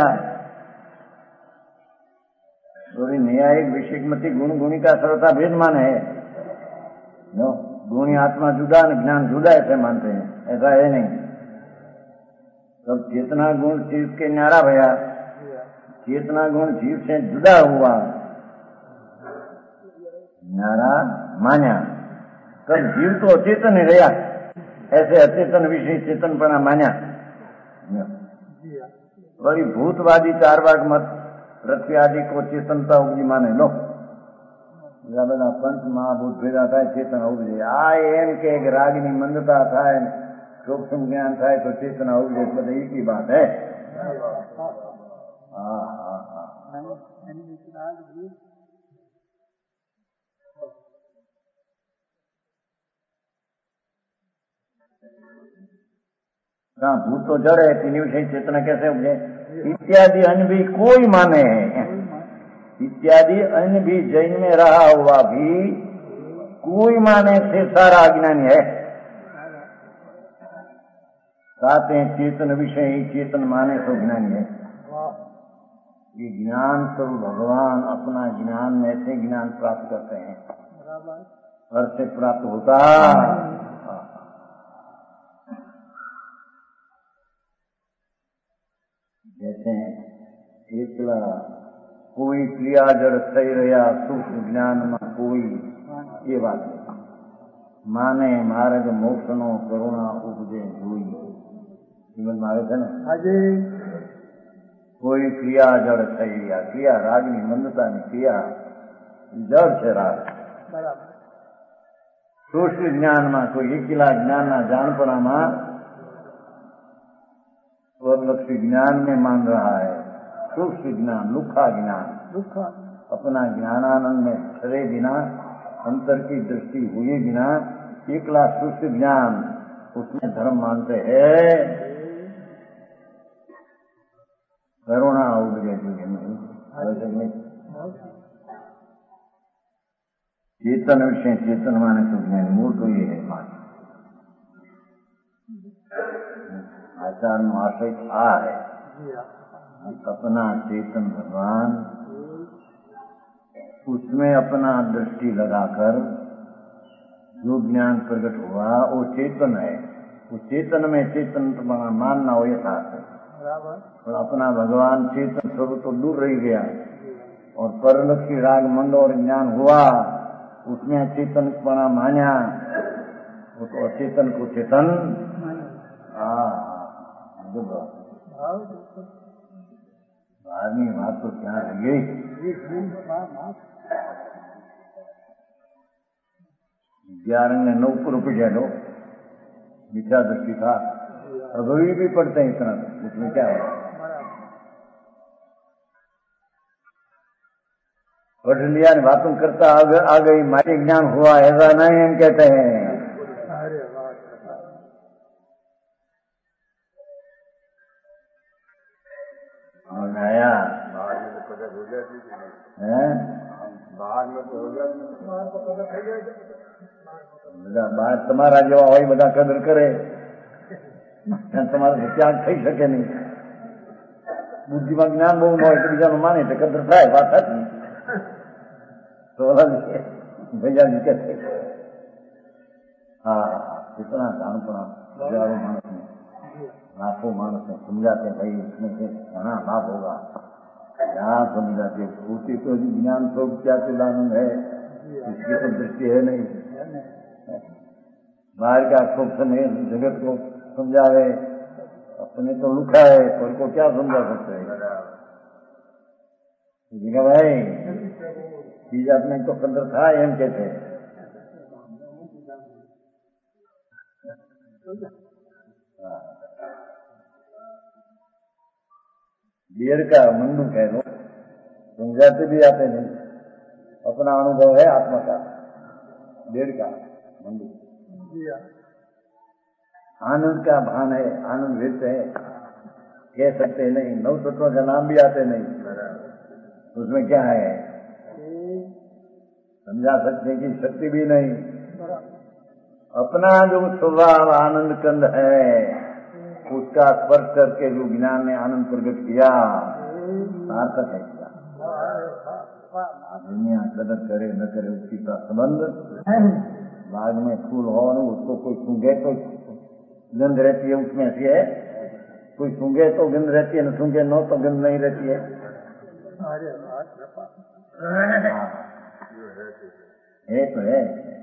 गौरी न्यायिक विषय मती गुण गुणी का सर्वथा भेद मान है। नो गुणी आत्मा जुदा न ज्ञान जुदा ऐसे मानते हैं, ऐसा है नहीं। सब चेतना गुण चीज के न्यारा भया, चेतना गुण जीव से जुदा हुआ, नारा मान्या। तब जीव तो अचेतन ही रहा, ऐसे अचेतन विषय चेतनपना मान्या। वही भूतवादी चारवाक मत पृथ्वी आदि को चेतनता उपजी माने लो, બધા પંચ મહાભૂત ભેગા થાય ચેતન ઉપજે। આ એમ કે રાગની મંદતા થાય, सूक्ष्म ज्ञान થાય તો ચેતના ઉપજે, બધા એક ही बात है। हाँ हाँ हाँ हाँ भूत तो जड़ है, तीन विषय चेतना कैसे उपजे इत्यादि अन्य भी कोई माने हैं, इत्यादि अन्य भी जैन में रहा हुआ भी कोई माने से सारा अज्ञानी है। साथ चेतन विषय ही चेतन माने तो ज्ञानी है। ये ज्ञान स्वरूप भगवान अपना ज्ञान में ऐसे ज्ञान प्राप्त करते हैं, हर से प्राप्त होता। जैसे एकला कोई क्रिया जड़ सही रहा सूक्ष्म ज्ञान में कोई, ये बात है। माने मार्ग मोक्षनो करुणा उपजे जोई, जीवन मार्ग है ना। हाजी कोई क्रिया जड़ सही रहा, क्रिया रागनी मंदता ની क्रिया जड़ છે રાગ। सूक्ष्म ज्ञान में कोई એકલા ज्ञान ना જાણપણામાં स्वलक्षी ज्ञान में मान रहा है, सूक्ष्म ज्ञान लुखा ज्ञान, अपना ज्ञानानंद में ठहरे बिना, अंतर की दृष्टि हुए बिना एकला सूक्ष्म ज्ञान उसमें धर्म मानते हैं। करुणा उपजे नहीं, चेतन विषय चेतन माने तो ज्ञान मूल तो ये है। आचार्य आशय आ है अपना चेतन भगवान, उसमें अपना दृष्टि लगाकर जो ज्ञान प्रकट हुआ वो चेतन है। वो चेतन में चेतन मानना हो यथार्थ है, और अपना भगवान चेतन स्वरूप तो दूर रह गया, और परलक्षी राग मंद और ज्ञान हुआ, उसमें चेतन पना मान्या, वो तो अचेतन को चेतन। आदमी बात तो क्या रह गई। ग्यारह ने नौ पर उपजा लो, मिथ्या दृष्टि था, अभी भी पढ़ते हैं इतना, उसमें क्या है। पढ़ लिया बातों करता आ गई, मारे ज्ञान हुआ, ऐसा नहीं हम कहते हैं। आया बाहर में तो प्रकट हो जाती है, बाहर में तो हो जाती, बाहर તમારા જેવા હોય બધા કદર કરે, તમારે ત્યાગ થઈ શકે નહીં। બુદ્ધિમાં જ્ઞાન બહુ ન હોય તો બીજાનું માને તો કદર થાય, વાત હતી તો ભૈયા जी कहते। हाँ इतना जान हजारों मानस में लाखों मानस में समझाते भाई इसमें से घना लाभ होगा, यहाँ समझाते होती तो ज्ञान स्वरूप क्या चिदानंद है, इसकी तो दृष्टि है नहीं। बाहर का खूब समय जगत को समझावे, अपने तो लुखा है, पर को क्या समझा सकते है। भाई चीज अपने तो कदर था एम कहते हैं। देर का मंडू कह लो, समझाते भी आते नहीं, अपना अनुभव है आत्मा का। देर का मंडू आनंद का भान है, आनंद व्यक्त है, कह सकते नहीं। नौ तत्वों का नाम भी आते नहीं, उसमें क्या है, समझा सकते की शक्ति भी नहीं। अपना जो स्वभाव आनंद कंद है, उसका स्पर्श करके जो ज्ञान ने आनंद प्रकट किया, सार्थक है क्या। दुनिया कदर करे न करे उसकी का संबंध। बाग में फूल हो न उसको कोई सूंघे तो गंध रहती है, उसमें ऐसी है, कोई सूंघे तो गंध रहती है, न सूंघे नो तो गंध नहीं रहती है। है तो है।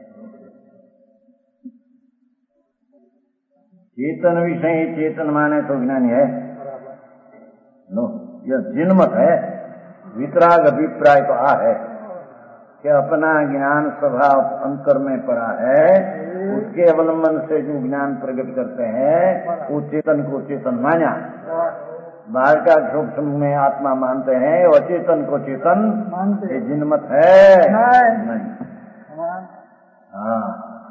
चेतन विषय चेतन माने तो ज्ञानी है नो, यह जिनमत है। वितराग अभिप्राय तो आ है कि अपना ज्ञान स्वभाव अंतर में पड़ा है, उसके अवलंबन से जो ज्ञान प्रकट करते हैं वो चेतन को चेतन माना। बाहर का सूक्ष्म में आत्मा मानते हैं, वो चेतन को चेतन मानते, ये जिनमत है नहीं। हाँ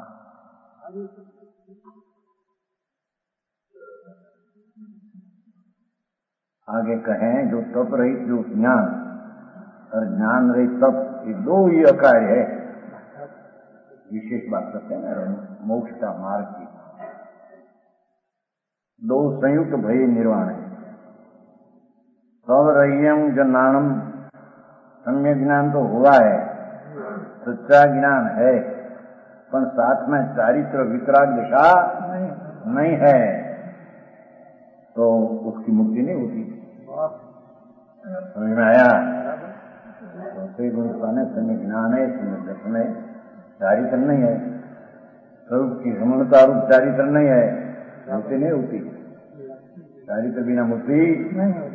आगे कहें जो तप रहित जो ज्ञान और ज्ञान रहित तप, ये दो ही अकार्य है। विशेष बात करते हैं मोक्ष का मार्ग की, दो संयुक्त भय निर्वाण है। सौरह्यम जनानम, सम्यक ज्ञान तो हुआ है, सच्चा ज्ञान है, पर साथ में चारित्र वितराग दिशा नहीं है, तो उसकी मुक्ति नहीं होती। समझ में आया? तो गुण पाने सम्यक ज्ञान है, सम्यक दर्शन है, चारित्र नहीं है, स्वरूप की रमणता रूप चारित्र नहीं है, मुक्ति नहीं होती। चारित्र बिना मुक्ति नहीं होती।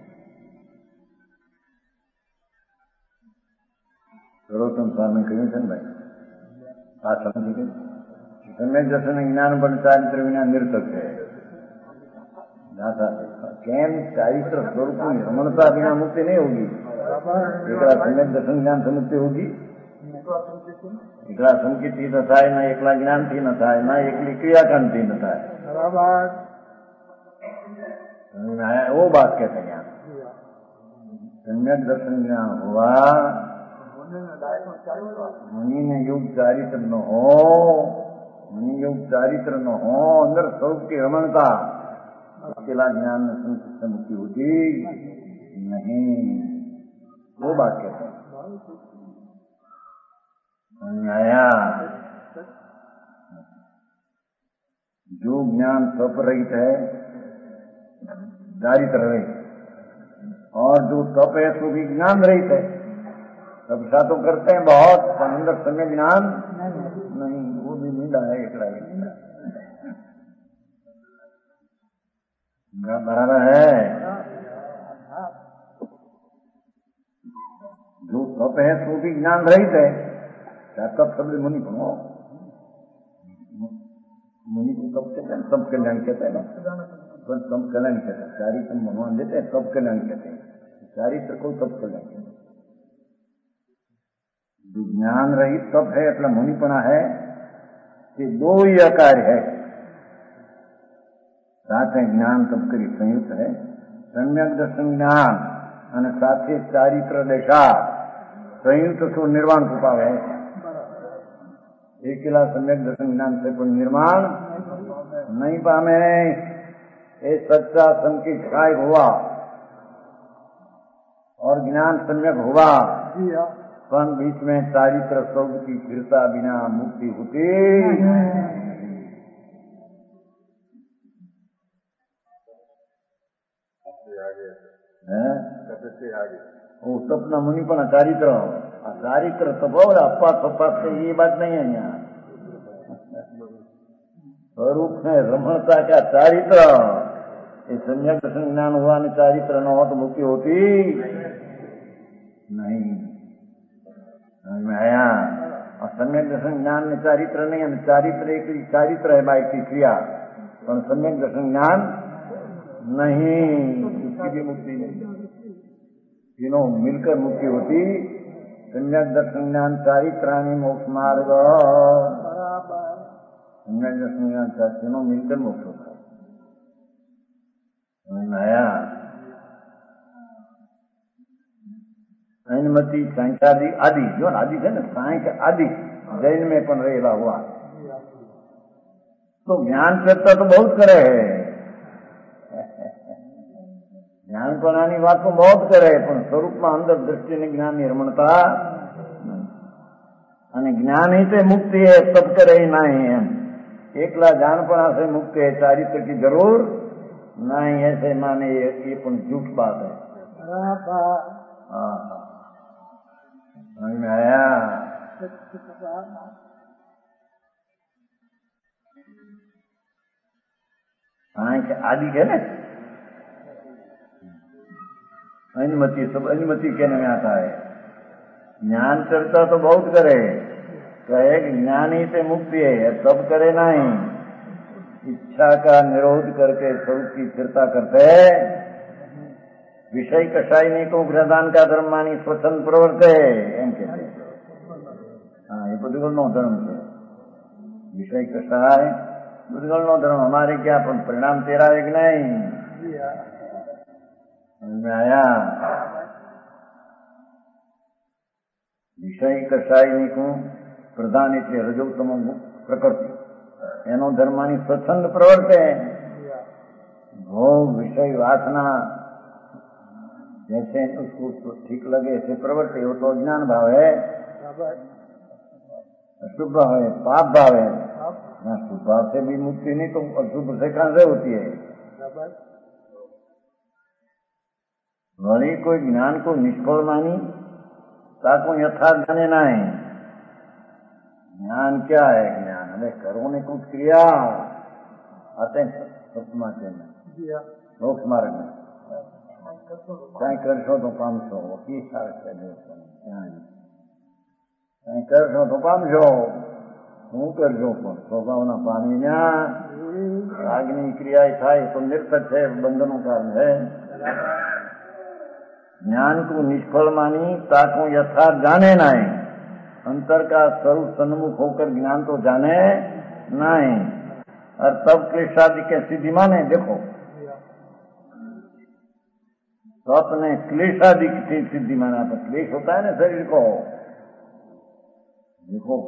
सर्वोत्तम स्वामी कहीं थे भाई, बात समझ गई? सम्यक दर्शन ज्ञान बल चारित्र बिना निरर्थक है। केम चारित्र स्वरूप की रमणता बिना मुक्ति नहीं होगी। एकला सम्यक दर्शन ज्ञान से मुक्ति होगी। एकला संकेत न थाय, न एकला ज्ञान थी न थाय, न एकली क्रियाकांड थी न थाय। वो बात कहते हैं। सम्यक दर्शन ज्ञान हुआ, मुनि ने योग चारित्र न हो, मुनि योग चारित्र न हो, अंदर स्वरूप की रमणता, अकेला ज्ञान से मुक्ति होती नहीं। वो बात कहते हैं। आया जो ज्ञान स्वप रहित है, दारिद्र रहित, और जो तप है तो भी ज्ञान रहित है। तपसा तो करते हैं बहुत, पर अंदर समय ज्ञान नहीं, वो भी मीठा है, एकड़ा मीठा बराबर है। जो तप है तो भी ज्ञान रहित है। क्या तप शब्द मुनि बनो, मुनि को तप कहते हैं, तप कल्याण कहते हैं, पर तप कल्याण कहते हैं। चारित्र भगवान देते हैं, तप कल्याण कहते हैं। चारित्र को तप कल्याण कहते हैं। जो ज्ञान रहित तप है એટલે मुनिपणा है कि दो ही कार्य है। साथ है ज्ञान तप करी संयुक्त है। सम्यक दर्शन ज्ञान અને સાથે ચારિત્ર દશા સંયુक्त તો निर्वाण को पावे है। अकेला सम्यक दर्शन ज्ञान से कोई निर्माण नहीं पावे। ये सच्चा संकेत काय हुआ और ज्ञान सम्यक हुआ, पर बीच में चारित्र शब्द की स्थिरता बिना मुक्ति होती है। वो सपना मुनि पण चारित्र चारित्र तो बोल अपा सपा से ये बात नहीं है। यहाँ स्वरूप में रमणता का चारित्र, ये सम्यक दर्शन ज्ञान हुआ ने चारित्र न हो तो मुक्ति होती नहीं। समझ में आया? और सम्यक दर्शन ज्ञान में चारित्र नहीं है, चारित्र एक चारित्र है बाइक की क्रिया, पर सम्यक दर्शन ज्ञान नहीं, उसकी भी मुक्ति नहीं। तीनों मिलकर मुक्ति होती। सम्यक दर्शन ज्ञान चारित्राणी मोक्ष मार्ग, सम्यक दर्शन ज्ञान तीनों मिलकर मोक्ष होता है। समझ में आया? सैनमती सांख्यादि आदि, जो आदि है ना, सांख्य आदि जैन में पण रहेला हुआ तो ज्ञान चर्चा तो बहुत करे है। ज्ञान पढ़ानी बात तो बहुत करे, पर स्वरूप में अंदर दृष्टि ने ज्ञान निर्मणता અને ज्ञान ही से मुक्ति है, तब करे ही नहीं है। एकला जानपणा से मुक्ति है, चारित्र की जरूर नहीं। ऐसे माने ये, ये पण झूठ बात है। हाँ, समझ में आया? सांख्य आदि है ना, अनुमति सब अनुमति कहने में आता है। ज्ञान चर्चा तो बहुत करे, कहे कि ज्ञान ही से मुक्ति है, तब करे नहीं। इच्छा का निरोध करके स्वरूप की स्थिरता करते विषय कषायनी को प्रदान का धर्म मानी स्वतंत्र प्रवर्ते एम कहते हैं। हाँ, ये बुद्धगल नो धर्म से विषय कषाय बुद्धगल नो धर्म, हमारे क्या परिणाम तेरा है कि नहीं? समझ में आया? विषय कषायनी को प्रधान એટલે રજોતમ પ્રકૃતિ એનો ધર્માની સ્વચ્છંદ પ્રવર્તે ભોગ વિષય વાસના जैसे उसको ठीक लगे ऐसे प्रवृत्ति हो तो अज्ञान भाव है, अशुभ भाव है, पाप भाव है। ना शुभ भाव से भी मुक्ति नहीं तो अशुभ से कहां से होती है? वही कोई ज्ञान को निष्फल मानी ताको यथार्थ जाने ना है। ज्ञान क्या है? ज्ञान हमें करो ने कुछ क्रिया आते हैं मोक्ष मार्ग में कहीं करशो तो पामशो की कहीं करशो तो पामशो હું કરજો પણ સ્વભાવના પામીને આગની ક્રિયા થાય તો નિર્થક છે, બંધનનું કારણ है। ज्ञान को निष्फल मानी ताको यथार्थ जाने ना है। अंतर का स्वरूप सन्मुख होकर ज्ञान तो जाने ना है और तब क्लेशादि के सिद्धि माने। देखो तो अपने क्लेशादि की सिद्धि माना, तो क्लेश होता है ना शरीर को। देखो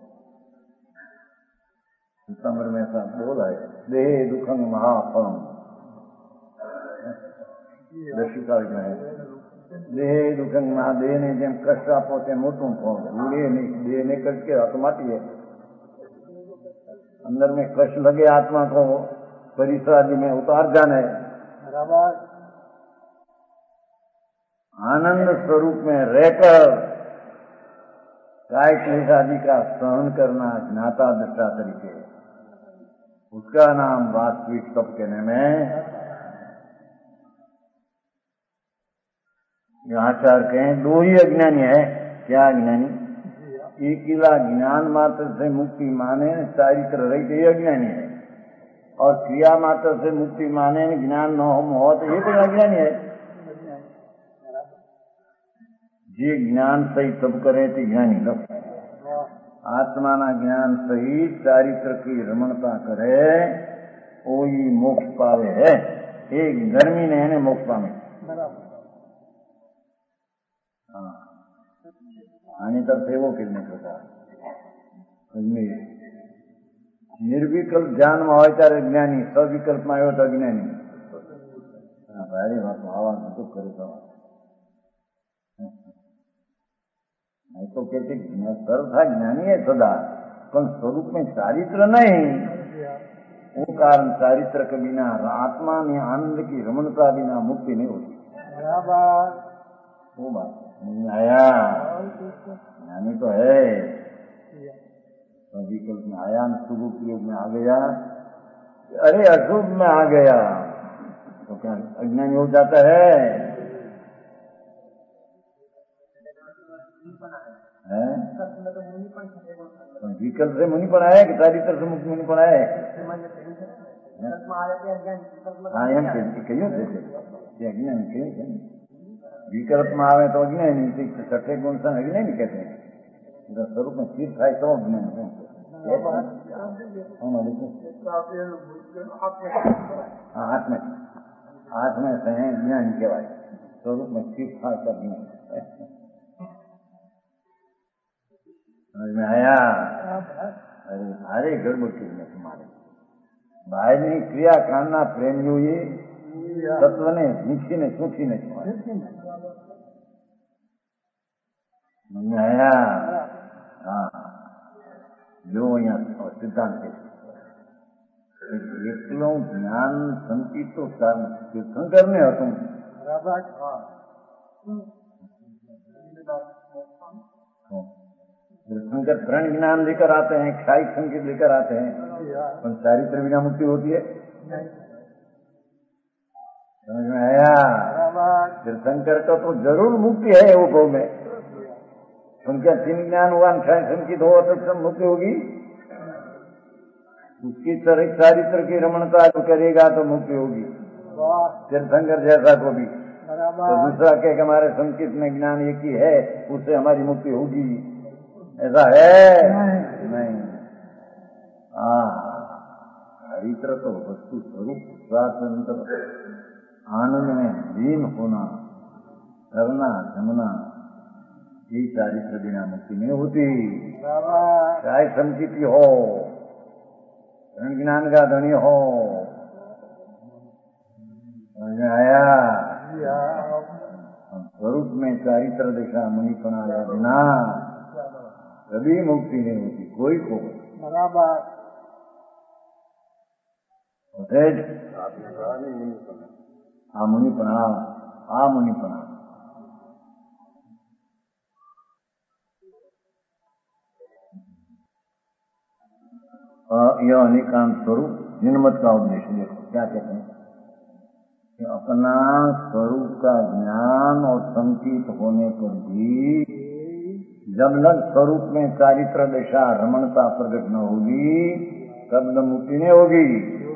सितंबर में ऐसा बोला है, देह दुखंग महाफलम दशिका है। देह दुखंग महा देह ने जेम कष्ट आपो ते मोटू फल, देह ने देह ने कष्ट के हाथ माटी है। अंदर में कष्ट लगे आत्मा को परिसर आदि में उतार जाने। आनंद स्वरूप में रहकर काय क्लेश आदि का सहन करना ज्ञाता दृष्टा तरीके, उसका नाम वास्तविक तप कहने में आचार्य कहें दो ही अज्ञानी है। क्या अज्ञानी? एक किला ज्ञान मात्र से मुक्ति माने चारित्र रहित ये अज्ञानी है, और क्रिया मात्र से मुक्ति माने ज्ञान न हो मोह तो ये कोई अज्ञानी है। जे ज्ञान सहित तब करे तो ज्ञानी लो। आत्मा ना ज्ञान सहित चारित्र की रमणता करे वो ही मोक्ष पावे है। एक गर्मी ने है मोक्ष पावे। हाँ आने तक थे वो कितने प्रकार निर्विकल्प ज्ञान में हो ત્યારે જ્ઞાની, સવિકલ્પ માં આવ્યો તો અજ્ઞાની। ભારે વાત આવા તો કરે તો नहीं तो कहते सर्व था ज्ञानी है सदा, पर स्वरूप में चारित्र नहीं। वो कारण चारित्र के बिना आत्मा में आनंद की रमणता बिना मुक्ति नहीं होती। वो बात नहीं आया, ज्ञानी तो है विकल्प में आया, शुभ उपयोग में आ गया, अरे अशुभ में आ गया तो क्या अज्ञानी हो जाता है? विकल्प से मुनि पड़ा है कि चारित्र से मुक्त मुनि पड़ा है? हाँ एम कहो अज्ञानी कहो विकल्प में आवे तो अज्ञानी, छठे गुण से अज्ञानी कहते हैं। स्वरूप में स्थिर था तो अज्ञान हाथ में हाथ में से ज्ञान कहवाय, स्वरूप में स्थिर था तो अज्ञान। समझ में आया? अरे भारे गड़बड़ की तुम्हारे बाहर क्रिया कांडना प्रेम જોઈએ તત્વને મીઠીને સૂખીને સમજ में आया? हाँ जो અહીંયા સિદ્ધાંત છે એટલું જ્ઞાન સંચિત તો તીર્થંકર ને હતું। तीर्थंकर प्रण ज्ञान लेकर आते हैं, क्षायिक संकेत लेकर आते हैं, पर चारित्र बिना मुक्ति होती है? समझ में आया? तीर्थंकर का तो जरूर मुक्ति है वो भाव में, उनका तीन ज्ञान हुआ, क्षय संकित हो तो सब मुक्ति होगी। उसकी तरह चारित्र की रमणता जो करेगा तो मुक्ति होगी। तीर्थंकर जैसा को भी तो दूसरा कह हमारे संकित में ज्ञान एक ही है, उससे हमारी मुक्ति होगी, ऐसा है नहीं। चारित्र तो वस्तु स्वरूप स्वातंत्र आनंद में लीन होना, करना जमना, ये चारित्र बिना मुक्ति नहीं होती। चाहे संचिति हो, ज्ञान का धनी हो। समझ में आया? स्वरूप में चारित्र दिशा मुनिपना या बिना कभी मुक्ति नहीं होती, कोई को बराबर आ मुनिपना आ मुनिपना यह अनेकांत स्वरूप जिनमत का उद्देश्य देखो क्या कहते हैं कि अपना स्वरूप का ज्ञान और संकीत होने पर भी जब लग स्वरूप में चारित्र दिशा रमणता प्रकट न होगी तब न मुक्ति नहीं होगी।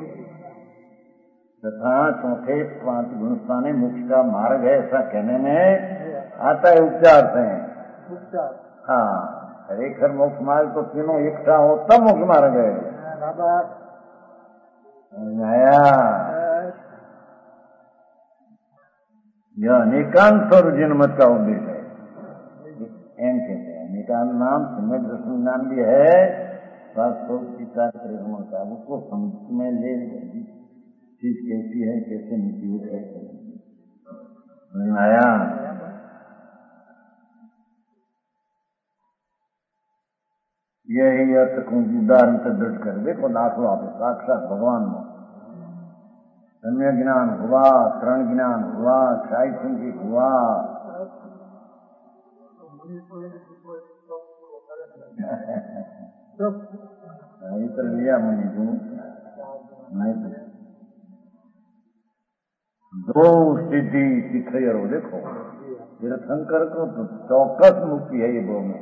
तथा चौथे पांच गुणस्थाने मोक्ष का मार्ग है ऐसा कहने में आता है उपचार से। हाँ, खरेखर मोक्ष मार्ग तो तीनों एकता हो तब मोक्ष मार्ग है। नया यह अनेकांत स्वरूप जिनमत का उद्देश्य है, एम कहते हैं। अनेकांत नाम सम्यक दर्शन ज्ञान भी है, स्वरूप की चारित्र का उसको समझ में ले चीज कैसी है, कैसे नीति है। आया यही अर्थ को उदाहरण से दृढ़ कर देखो, दाखलो आप साक्षात भगवान में सम्य ज्ञान हुआ, तरण ज्ञान हुआ, क्षाई संकेत हुआ, इतर लिया मुनि तू नहीं तो दो सिद्धि सिखरो देखो तीर्थंकर को तो चौकस मुक्ति है ये दो में।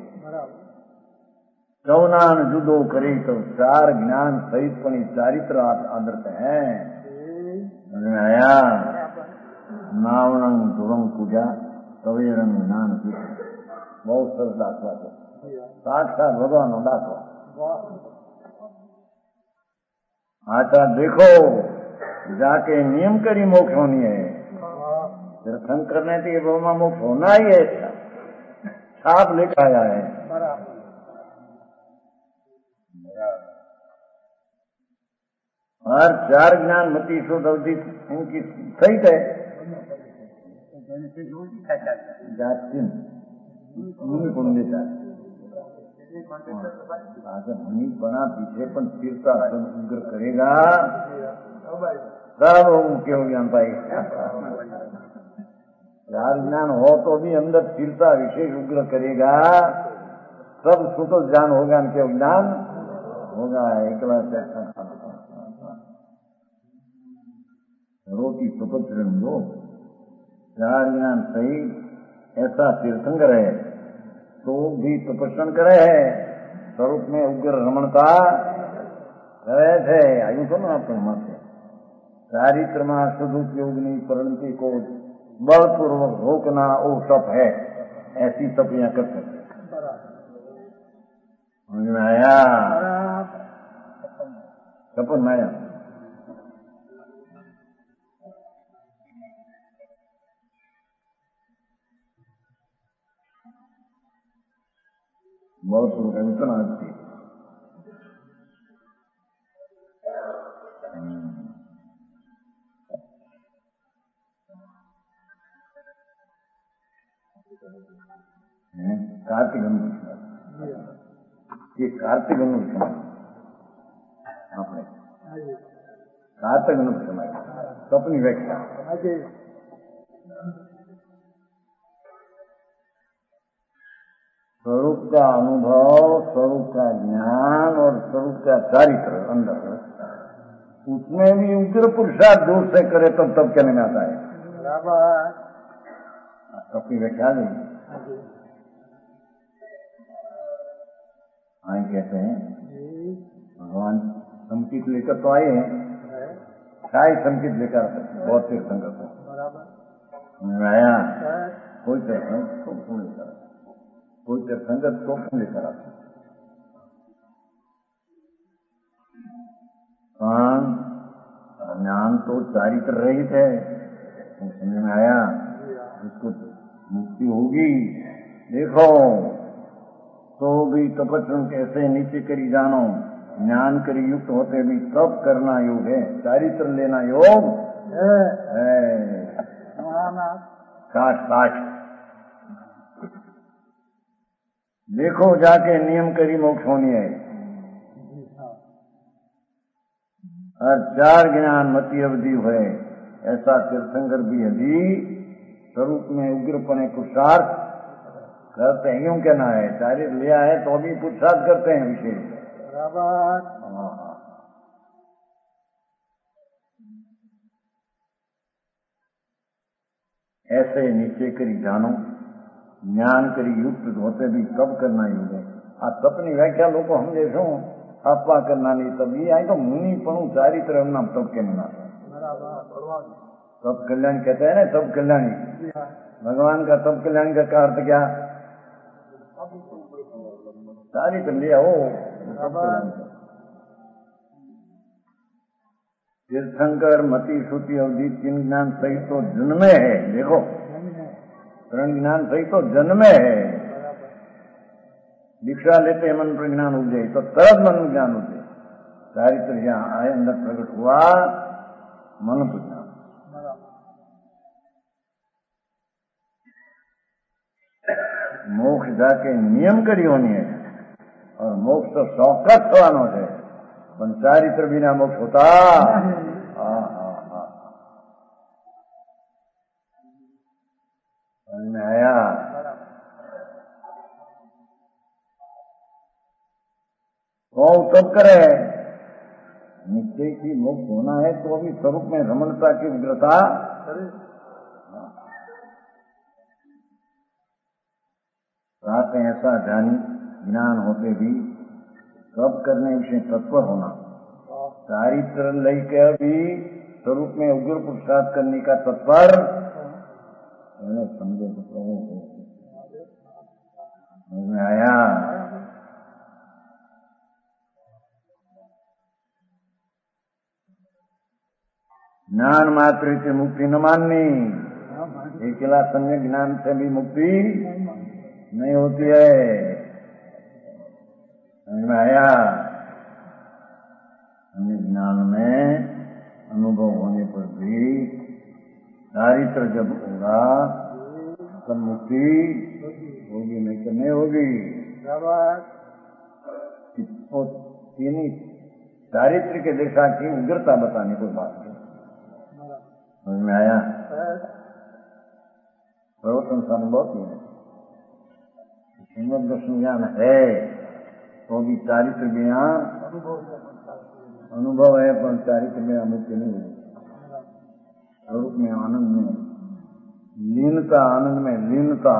चौनान जुदो करे तो चार ज्ञान सहित पण चारित्र आदर्श है। आया नावणं दुरं पूजा सवेरन ज्ञान बहुत सरस दाखला है, साक्षात भगवान दाखला। अच्छा देखो जाके नियम करी मोक्ष होनी है, तीर्थंकर ने तो ये बहुमा मोक्ष होना ही है, छाप लेकर आया है। और चार ज्ञान मति शुद्ध अवधि उनकी सहित है। मुनि पुण्यता मुनि बना पीछे पण तीर्था उग्र करेगा सब मुख्य हो ज्ञान पाएगा। चार ज्ञान हो तो भी अंदर तीर्था विशेष उग्र करेगा, सब सुतो ज्ञान होगा, क्या ज्ञान होगा। एकला रोटी सुपत्र दो चार ज्ञान सही ऐसा तीर्थंकर है तो भी तपस्वन करे है, स्वरूप में उग्र रमणता करे थे। आयु सुनो आपको मत चारित्र में शुद्ध उपयोगनी परिणति को बलपूर्वक रोकना वो तप है, ऐसी तप यहाँ कर सकते। समझ में आया? तपन में आया बहुत शुरू कर इतना अच्छी कार्तिक ये कार्तिक आपने कार्तिक तो अपनी व्याख्या स्वरूप का अनुभव, स्वरूप का ज्ञान और स्वरूप का चारित्र अंदर, उसमें भी उग्र पुरुषार्थ दूर से करे तब तब कहने में आता है। अपनी व्याख्या नहीं आए कहते हैं भगवान संकेत लेकर तो आए हैं, शायद संकेत लेकर बहुत तीर्थंकर को आया कोई तीर्थंकर तो क्यों लेकर कोई तीर्थंकर तो क्यों लेकर आता ज्ञान तो चारित्र रहित है, समझ में आया। उसको मुक्ति होगी देखो तो भी तपस्या कैसे नीचे करी जानो, ज्ञान करी युक्त होते भी तब करना योग है, चारित्र लेना योग है। साठ साठ देखो जाके नियम करी मोक्ष होनी है। और चार ज्ञान मति अवधि हुए ऐसा तीर्थंकर भी यदि स्वरूप में उग्रपने पुरुषार्थ करते हैं, यूं कहना है चारित्र लिया है तो भी पुरुषार्थ करते हैं विशेष। ऐसे नीचे करी जानो ज्ञान करी युक्त होते भी तब करना योग है। आ तपनी व्याख्या लोग हम जैसो आपा करना नहीं तब ये आई तो मुनि पणु चारित्र नाम तब के मना तब कल्याण कहते हैं ना, तब कल्याणी भगवान का तब कल्याण का अर्थ क्या? चारित्र लिया हो तीर्थंकर मति श्रुति अवधि तीन ज्ञान सहित तो जन्मे है। देखो त्रण ज्ञान सहित तो जन्मे है। दीक्षा लेते मन पर ज्ञान उगे तो तरत मन में ज्ञान उगे। चारित्र जहां आए अंदर प्रकट हुआ मन को ज्ञान। मोक्ष जाके नियम करी होनी है और मोक्ष तो शौकत थवानो है पण चारित्र बिना मोक्ष होता। हाँ हाँ हाँ में आया। तो तब करे निश्चय की मोक्ष होना है तो अभी स्वरूप में रमणता की उग्रता रात ऐसा जानी ज्ञान होते भी सब करने विषय तत्पर होना। चारित्र लय के भी स्वरूप में उग्र पुरुषार्थ करने का तत्पर मैंने समझे तो प्रभु में आया। ज्ञान मात्र से मुक्ति न माननी। अकेला सम्यक ज्ञान से भी मुक्ति नहीं होती है। समझ में आया? सम्यक ज्ञान में अनुभव होने पर भी चारित्र जब होगा तब मुक्ति होगी, नहीं तो नहीं होगी। तीन चारित्र के दिशा की उग्रता बताने कोई बात नहीं। समझ में आया? सर्व संसार बहुत ही है। सम्यक दर्शन ज्ञान है तो भी चारित्र बिना अनुभव है पर चारित्र में मुक्ति नहीं होगी। स्वरूप में आनंद में लीनता, आनंद में लीनता,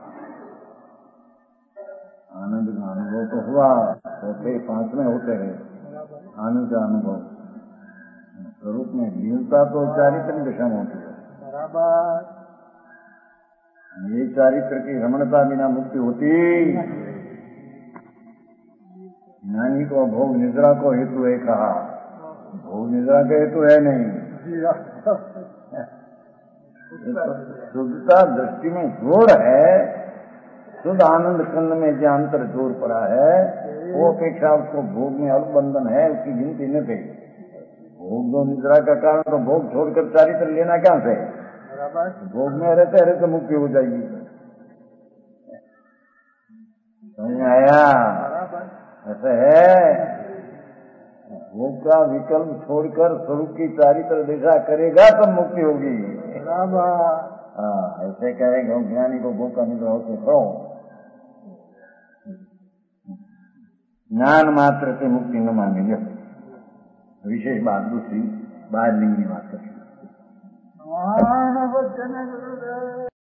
आनंद का अनुभव तो हुआ होते पांच में होते हैं आनंद का अनुभव। स्वरूप में लीनता तो चारित्र दिशा में होती है। ये चारित्र की रमणता बिना मुक्ति होती। ज्ञानी को भोग निद्रा को हेतु है कहा, भोग निद्रा का हेतु है नहीं। शुद्धता दृष्टि में जोर है, शुद्ध आनंद कंद में जो अंतर जोर पड़ा है वो अपेक्षा उसको भोग में अनुबंधन है, उसकी गिनती न थे। भोग दो निद्रा का कारण तो भोग छोड़कर चारित्र लेना क्या से? भोग में रहते रहते मुक्ति हो जाएगी। समझ आया? ऐसे है भोग का विकल्प छोड़कर स्वरूप की चारित्र दिशा करेगा तब मुक्ति होगी। हाँ ऐसे कहेगा ज्ञानी को भोग का निग्रह होते करो। ज्ञान मात्र से मुक्ति न मानेंगे। विशेष बात दूसरी बाहर लिंग की बात करें।